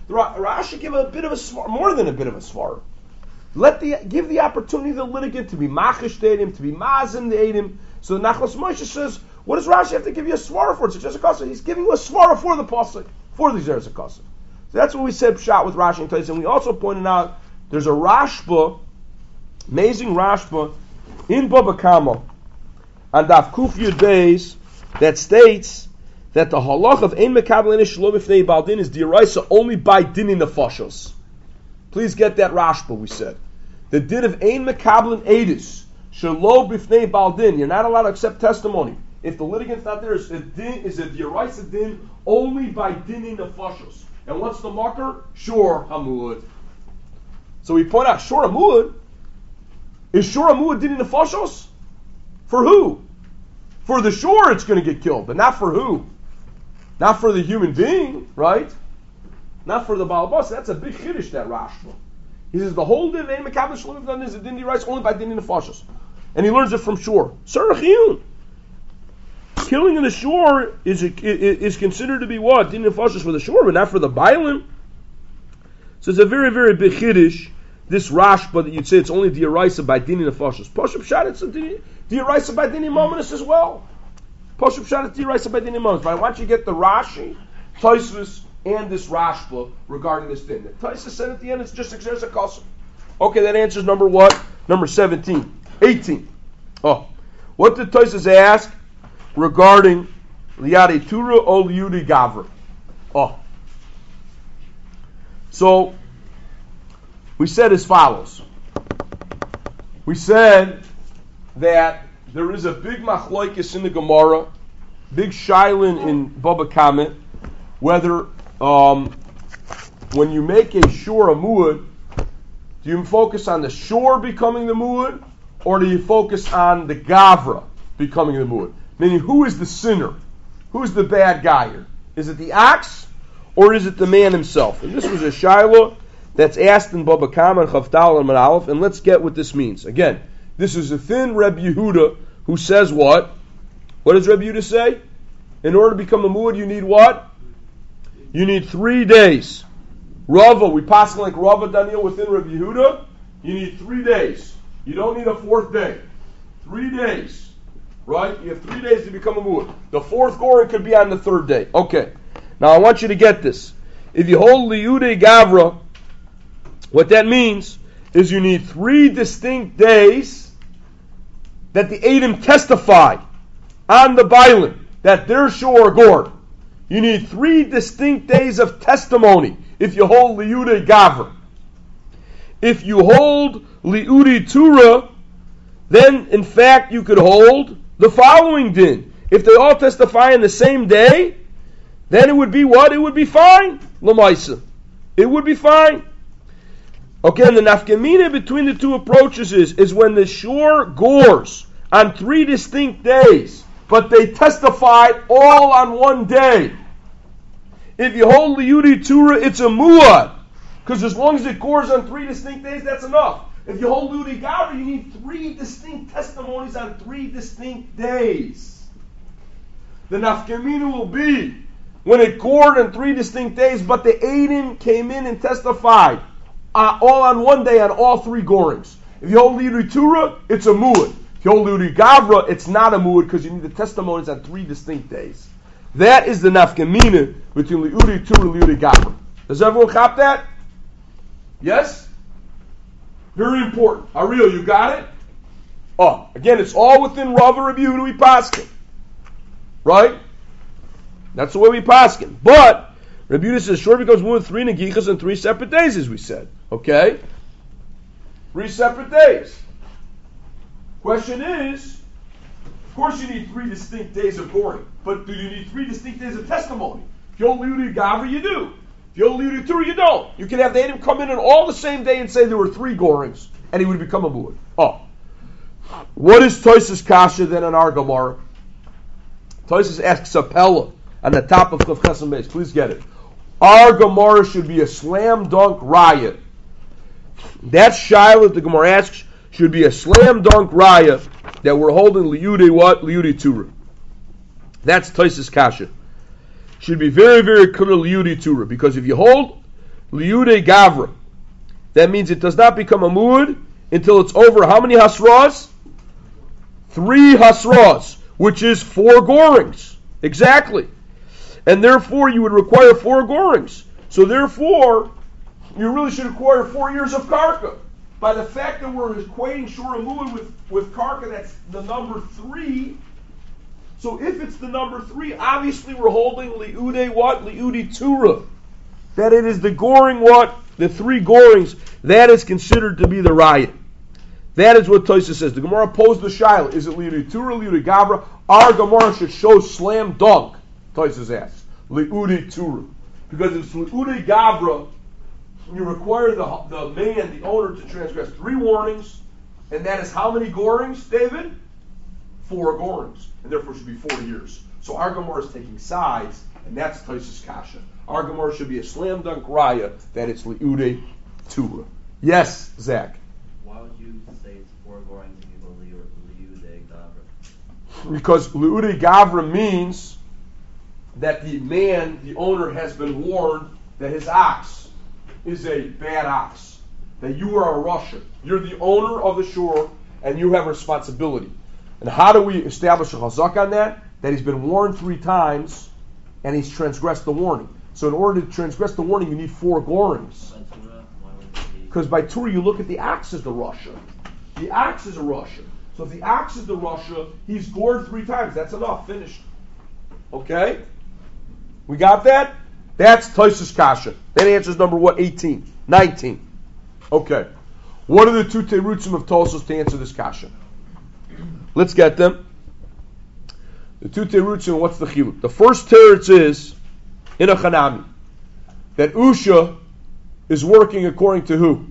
Rashi give a bit of a svar, more than a bit of a svar. Give the opportunity to the litigant to be machish the edim, to be mazim the edim. So the Nachlas Moshe says, what does Rashi have to give you a svara for? It's just a kasa. He's giving you a svara for the pasuk, for the Zeres Akasa. So that's what we said shot with Rashi and Tais. And we also pointed out there's a Rashba, amazing Rashba, in Baba Kama, on Daf Kuf Yud Beis, that states that the halach of Ein Mekabel Inish Shalom Ifnei Baldin is diraisa only by din in the fashos. Please get that Rashba, we said. The din of Ein Mekabel Edis Shalom Ifnei Baldin, you're not allowed to accept testimony. If the litigant's not there, is a diraisa din only by din in the fashos. And what's the marker? Shor Hamud. So we point out Shor Hamud. Is Shor Hamud din in the fashos? For who? For the shore it's going to get killed, but not for who? Not for the human being, right? Not for the balabas. That's a big chiddush, that Rashba. He says the whole din Ein Mekabel Shalom Ifnei is a din diraisa only by din in the fashos. And he learns it from shore. Sarachiyun. Killing in the shore is considered to be what? Din nefashos for the shore, but not for the bailim. So it's a very, very big chiddush, this Rashba, that you'd say it's only diaraisa by din nefashos. Pashup shad, it's a diaraisa by din mominus as well. Pashup shad, it's diaraisa by din mominus. But I want you to get the Rashi, Tosfos, and this Rashba regarding this thing. The Tosfos said at the end it's just exercise akasa. Okay, that answers number what? Number 17. 18. Oh. What did Tosfos ask regarding Liadi Tura or Liudi Gavra? Oh. So, we said as follows. We said that there is a big machloikis in the Gemara, big shailin in Baba Kama, whether when you make a shor a muad, do you focus on the shor becoming the muad, or do you focus on the Gavra becoming the muad? Meaning, who is the sinner? Who's the bad guy here? Is it the ox, or is it the man himself? And this was a shaila that's asked in Baba Kama and Chavdal and Manalef, and let's get what this means. Again, this is a thin Reb Yehuda who says what? What does Reb Yehuda say? In order to become a muad, you need what? You need 3 days. Rava, we pass like Rava Daniel within Reb Yehuda, you need 3 days. You don't need a 4th day. 3 days. Right? You have 3 days to become a muad. The 4th goring could be on the 3rd day. Okay. Now I want you to get this. If you hold Liude Gavra, what that means is you need 3 distinct days that the Edom testify on the Bailim that they're sure gored. You need 3 distinct days of testimony if you hold Liude Gavra. If you hold Liudi Tura, then in fact you could hold the following din. If they all testify on the same day, then it would be what? It would be fine. Lamaisa. It would be fine. Okay, and the nafkamina between the two approaches is when the shore gores on 3 distinct days, but they testified all on one day. If you hold Liudi Tura, it's a muad. Because as long as it gores on 3 distinct days, that's enough. If you hold Liudi Gavra, you need 3 distinct testimonies on 3 distinct days. The nafkamina will be when it gored on 3 distinct days, but the Eidim came in and testified all on one day on all 3 gorings. If you hold Liudi Tura, it's a muad. If you hold Liudi Gavra, it's not a muad because you need the testimonies on 3 distinct days. That is the nafkamina between Liudi Tura and Liudi Gavra. Does everyone cop that? Yes? Very important. Ariel, you got it? Oh, again, it's all within Rava Rabbi Yehuda we paskin. Right? That's the way we paskin. But Rabbi Yehuda says sure becomes more than 3 negichas in 3 separate days, as we said. Okay? 3 separate days. Question is, of course you need 3 distinct days of goring, but do you need 3 distinct days of testimony? If you hold Liudi Gavra, you do. If you hold Liudi Tura, you don't. You can have the Edom come in on all the same day and say there were 3 gorings, and he would become a muad. Oh. What is Tosfos Kasha then on our Gemara? Tosfos asks a Pella on the top of Chav Chesam Beis. Please get it. Our Gemara should be a slam dunk riot. That Shiloh that the Gemara asks should be a slam dunk riot that we're holding Liudi what? Liudi Tura. That's Tosfos Kasha. Should be very, very clear Liudi Tura. Because if you hold Liude Gavra. That means it does not become a muad until it's over how many hasras? 3 hasras, which is 4 gorings. Exactly. And therefore you would require 4 gorings. So therefore, you really should require 4 years of karka. By the fact that we're equating shura muad with karka, that's the number 3. So if it's the number 3, obviously we're holding liude what? Liude tura. That it is the goring what? The 3 gorings. That is considered to be the raya. That is what Tosfos says. The Gemara posed the shaila. Is it liude tura, liude gavra? Our Gemara should show slam dunk. Tosfos asks. Liude tura. Because if it's liude gavra, you require the man, the owner, to transgress 3 warnings. And that is how many gorings, David? 4 gorings. And therefore it should be 4 years. So our Gemara is taking sides, and that's Tosfos kasha. Our Gemara should be a slam dunk raya that it's liude tura. Yes, Zach. Why would you say it's 4 gorings if you go liude gavra? Because liude gavra means that the man, the owner, has been warned that his ox is a bad ox. That you are a Russian. You're the owner of the shore, and you have responsibility. And how do we establish a chazak on that? That he's been warned 3 times, and he's transgressed the warning. So in order to transgress the warning, you need 4 gorings. Because by Torah, you look at the ox as the Russia. The ox is a Russia. So if the ox is the Russia, he's gored 3 times. That's enough. Finished. Okay? We got that? That's Tosfos kasha. That answers number what? 18. 19. Okay. What are the 2 terutzim of Tosfos to answer this kasha? Let's get them. The 2 terutzim, what's the chiluk? The first teretz is in a chanami that Usha is working according to who?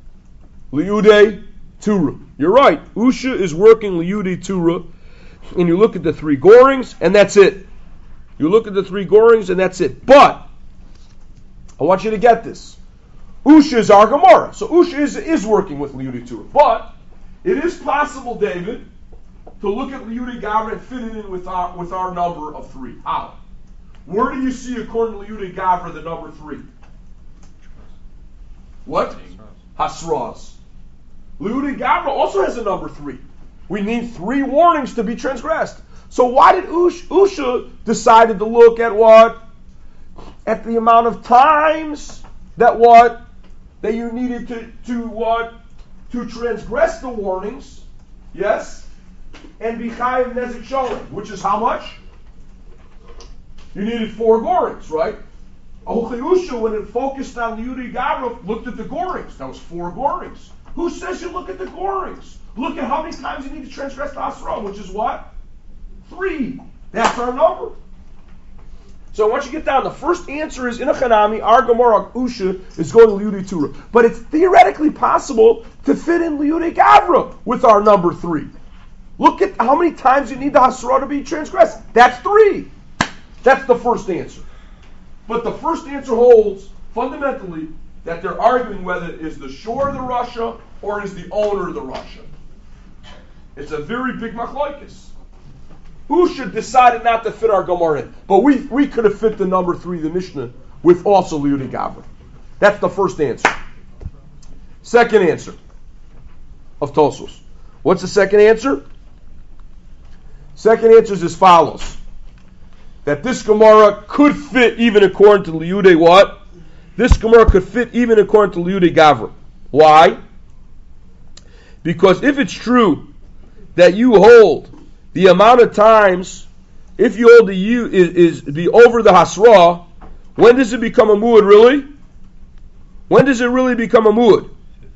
Liude Tura. You're right. Usha is working Liude Tura, and you look at the 3 gorings, and that's it. You look at the 3 gorings, and that's it. But I want you to get this. Usha is our Gemara, so Usha is working with Liude Tura. But it is possible, David, to look at Liude Gavra and fit it in with our number of 3. How? Where do you see, according to Liude Gavra, the number 3? What? Hasras. Liude Gavra also has a number 3. We need 3 warnings to be transgressed. So why did Usha decided to look at what? At the amount of times that what? That you needed to what? To transgress the warnings. Yes? And be chayiv nezik shalom, which is how much? You needed 4 gorings, right? Usha, when it focused on Liude Gavra, looked at the gorings. That was 4 gorings. Who says you look at the gorings? Look at how many times you need to transgress the Asra, which is what? 3. That's our number. So once you get down, the first answer is in a Chanami, our Gemara Usha is going to Liude Tura. But it's theoretically possible to fit in Liude Gavra with our number 3. Look at how many times you need the Hasra to be transgressed. That's 3. That's the first answer. But the first answer holds, fundamentally, that they're arguing whether it is the shore of the Russia or is the owner of the Russia. It's a very big machlokes. Usha decided not to fit our Gemara in. But we could have fit the number 3, the Mishnah, with also Liude Gavra. That's the first answer. Second answer of Tosfos. What's the second answer? Second answer is as follows. That this Gemara could fit even according to Liude what? This Gemara could fit even according to Liude Gavra. Why? Because if it's true that you hold the amount of times, if you hold the U is be over the Hasra, when does it become a muad really? When does it really become a muad?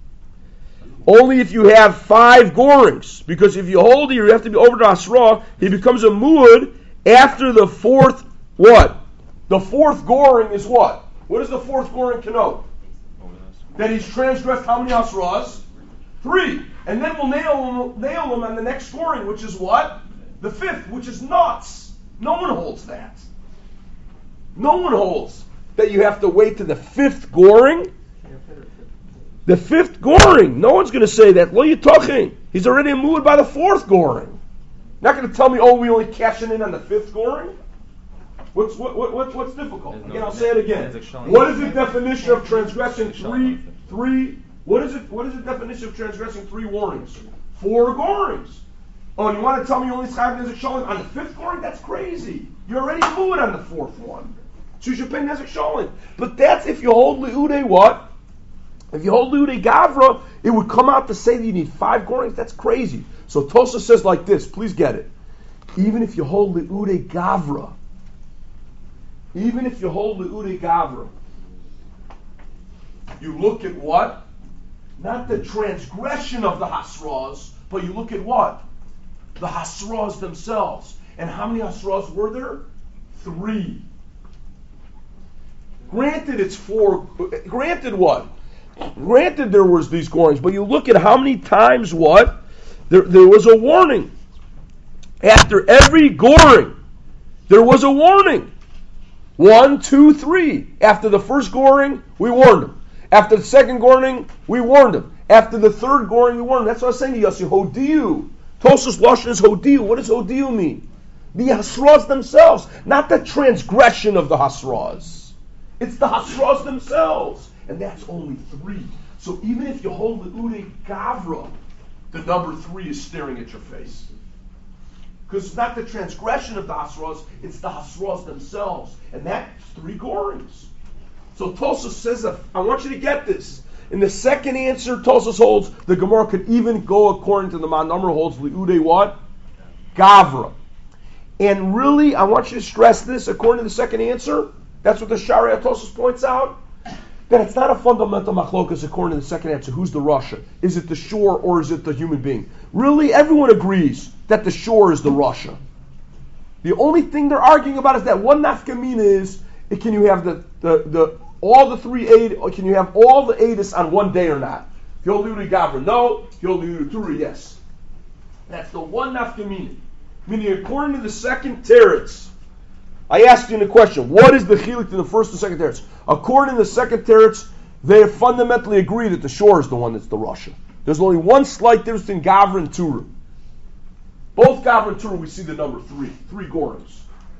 Only if you have 5 gorings. Because if you hold it, you have to be over the Hasra, he becomes a muad after the 4th, what? The 4th goring is what? What does the 4th goring connote? That he's transgressed how many Hasras? 3. And then we'll nail him on the next goring, which is what? The 5th, which is nuts. No one holds that. No one holds that you have to wait to the 5th goring. The 5th goring. No one's going to say that. Lo yitachin. He's already a muad by the 4th goring. Not going to tell me, oh, we only cashing in on the 5th goring? What's difficult? There's no- Again, I'll say it again. there's a showing. What is the definition of transgressing There's a showing. three? What is the definition of transgressing 3 warnings? 4 gorings. Oh, and you want to tell me you only have Nezek Shalom on the 5th goring? That's crazy. You already blew it on the 4th one. So you should pay Nezek Shalom. But that's if you hold Li'udei what? If you hold Li'udei Gavra, it would come out to say that you need 5 gorings. That's crazy. So Tosa says like this, please get it. Even if you hold Li'udei Gavra, you look at what? Not the transgression of the Hasras, but you look at what? The Hasras themselves. And how many Hasras were there? 3. Granted it's 4, granted what? Granted there was these gorings, but you look at how many times what? There was a warning. After every goring, there was a warning. 1, 2, 3. After the first goring, we warned him. After the second goring, we warned him. After the third goring, we warned him. That's what I was saying to Yossi. Hodiu. Tosus Lashon is Hodiu. What does Hodiu mean? The Hasras themselves, not the transgression of the Hasras. It's the Hasras themselves. And that's only 3. So even if you hold the Li'udei Gavra, the number 3 is staring at your face. Because it's not the transgression of the Hasras, it's the Hasras themselves. And that's 3 gorings. So Tosas says, I want you to get this. In the second answer, Tosas holds the Gemara could even go according to the man number holds Li'udei what? Gavra. And really, I want you to stress this, according to the second answer, that's what the Sharia Tosas points out, that it's not a fundamental machlokas according to the second answer. Who's the Rasha? Is it the shore or is it the human being? Really, everyone agrees that the shore is the Rasha. The only thing they're arguing about is that one nafkamina is, can you have all the 3 aid, or can you have all the aidis on one day or not? If you hold Li'udei Gavra, no. If you hold Li'udei Turah, yes. That's the one nafkamina. Meaning, according to the second teretz, I asked you in the question, what is the chilik to the first and second teretz? According to the second teretz, they fundamentally agree that the shore is the one that's the Rasha. There's only one slight difference in Gavra and Turah. Both Gavra and Turah, we see the number 3. 3 gorings.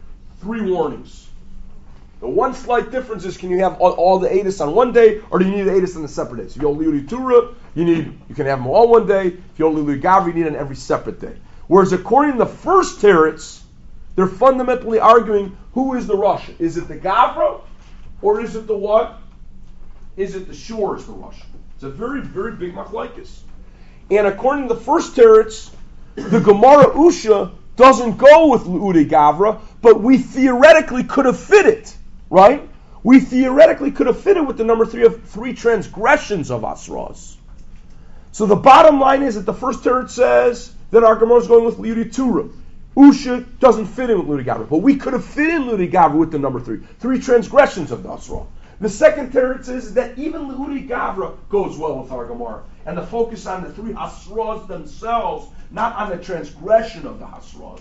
3 warnings. The one slight difference is, can you have all the Aedis on one day, or do you need the Aedis on a separate day? So if you hold Li'udei Turah, you can have them all one day. If you hold Li'udei Gavra, you need it on every separate day. Whereas according to the first teretz, they're fundamentally arguing, who is the Rasha? Is it the Gavra, or is it the what? Is it the shore is the Rasha? It's a very, very big machlokes. And according to the first teretz, the Gemara Usha doesn't go with Li'udei Gavra, but we theoretically could have fit it, right? We theoretically could have fit it with the number 3 of 3 transgressions of Asras. So the bottom line is that the first teretz says that our Gemara is going with Li'udei Turah. Usha doesn't fit in with Li'udei Gavra, but we could have fit in Li'udei Gavra with the number 3. 3 transgressions of the Asra. The second teretz is that even Li'udei Gavra goes well with our Gemara, and the focus on the 3 Hasras themselves, not on the transgression of the Hasras.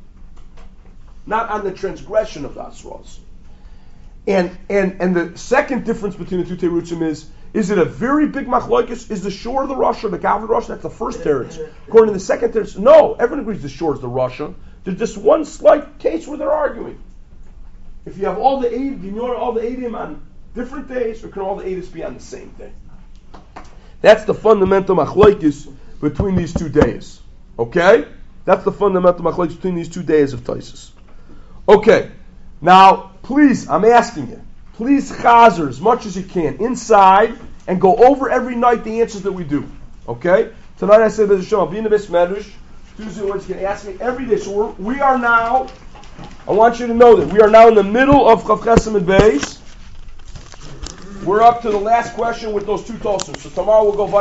Not on the transgression of the Hasras. And the second difference between the 2 terutzim is it a very big machlokes? Is the shore the Rasha, the Gavra Rasha? That's the first teretz. According to the second teretz, no, everyone agrees the shore is the Rasha. There's just one slight case where they're arguing. If you have all the Eidim on different days, or can all the Eidim be on the same day? That's the fundamental machlokes between these 2 days. Okay? That's the fundamental machlokes between these 2 days of Taisus. Okay. Now, please, I'm asking you, please chazer as much as you can inside and go over every night the answers that we do. Okay? Tonight I said, I'll be in the Beis Medrash. Tuesday, you can ask me every day. So we are now, I want you to know that we are now in the middle of Chav Chesem and Beis. We're up to the last question with those 2 tossers. So tomorrow we'll go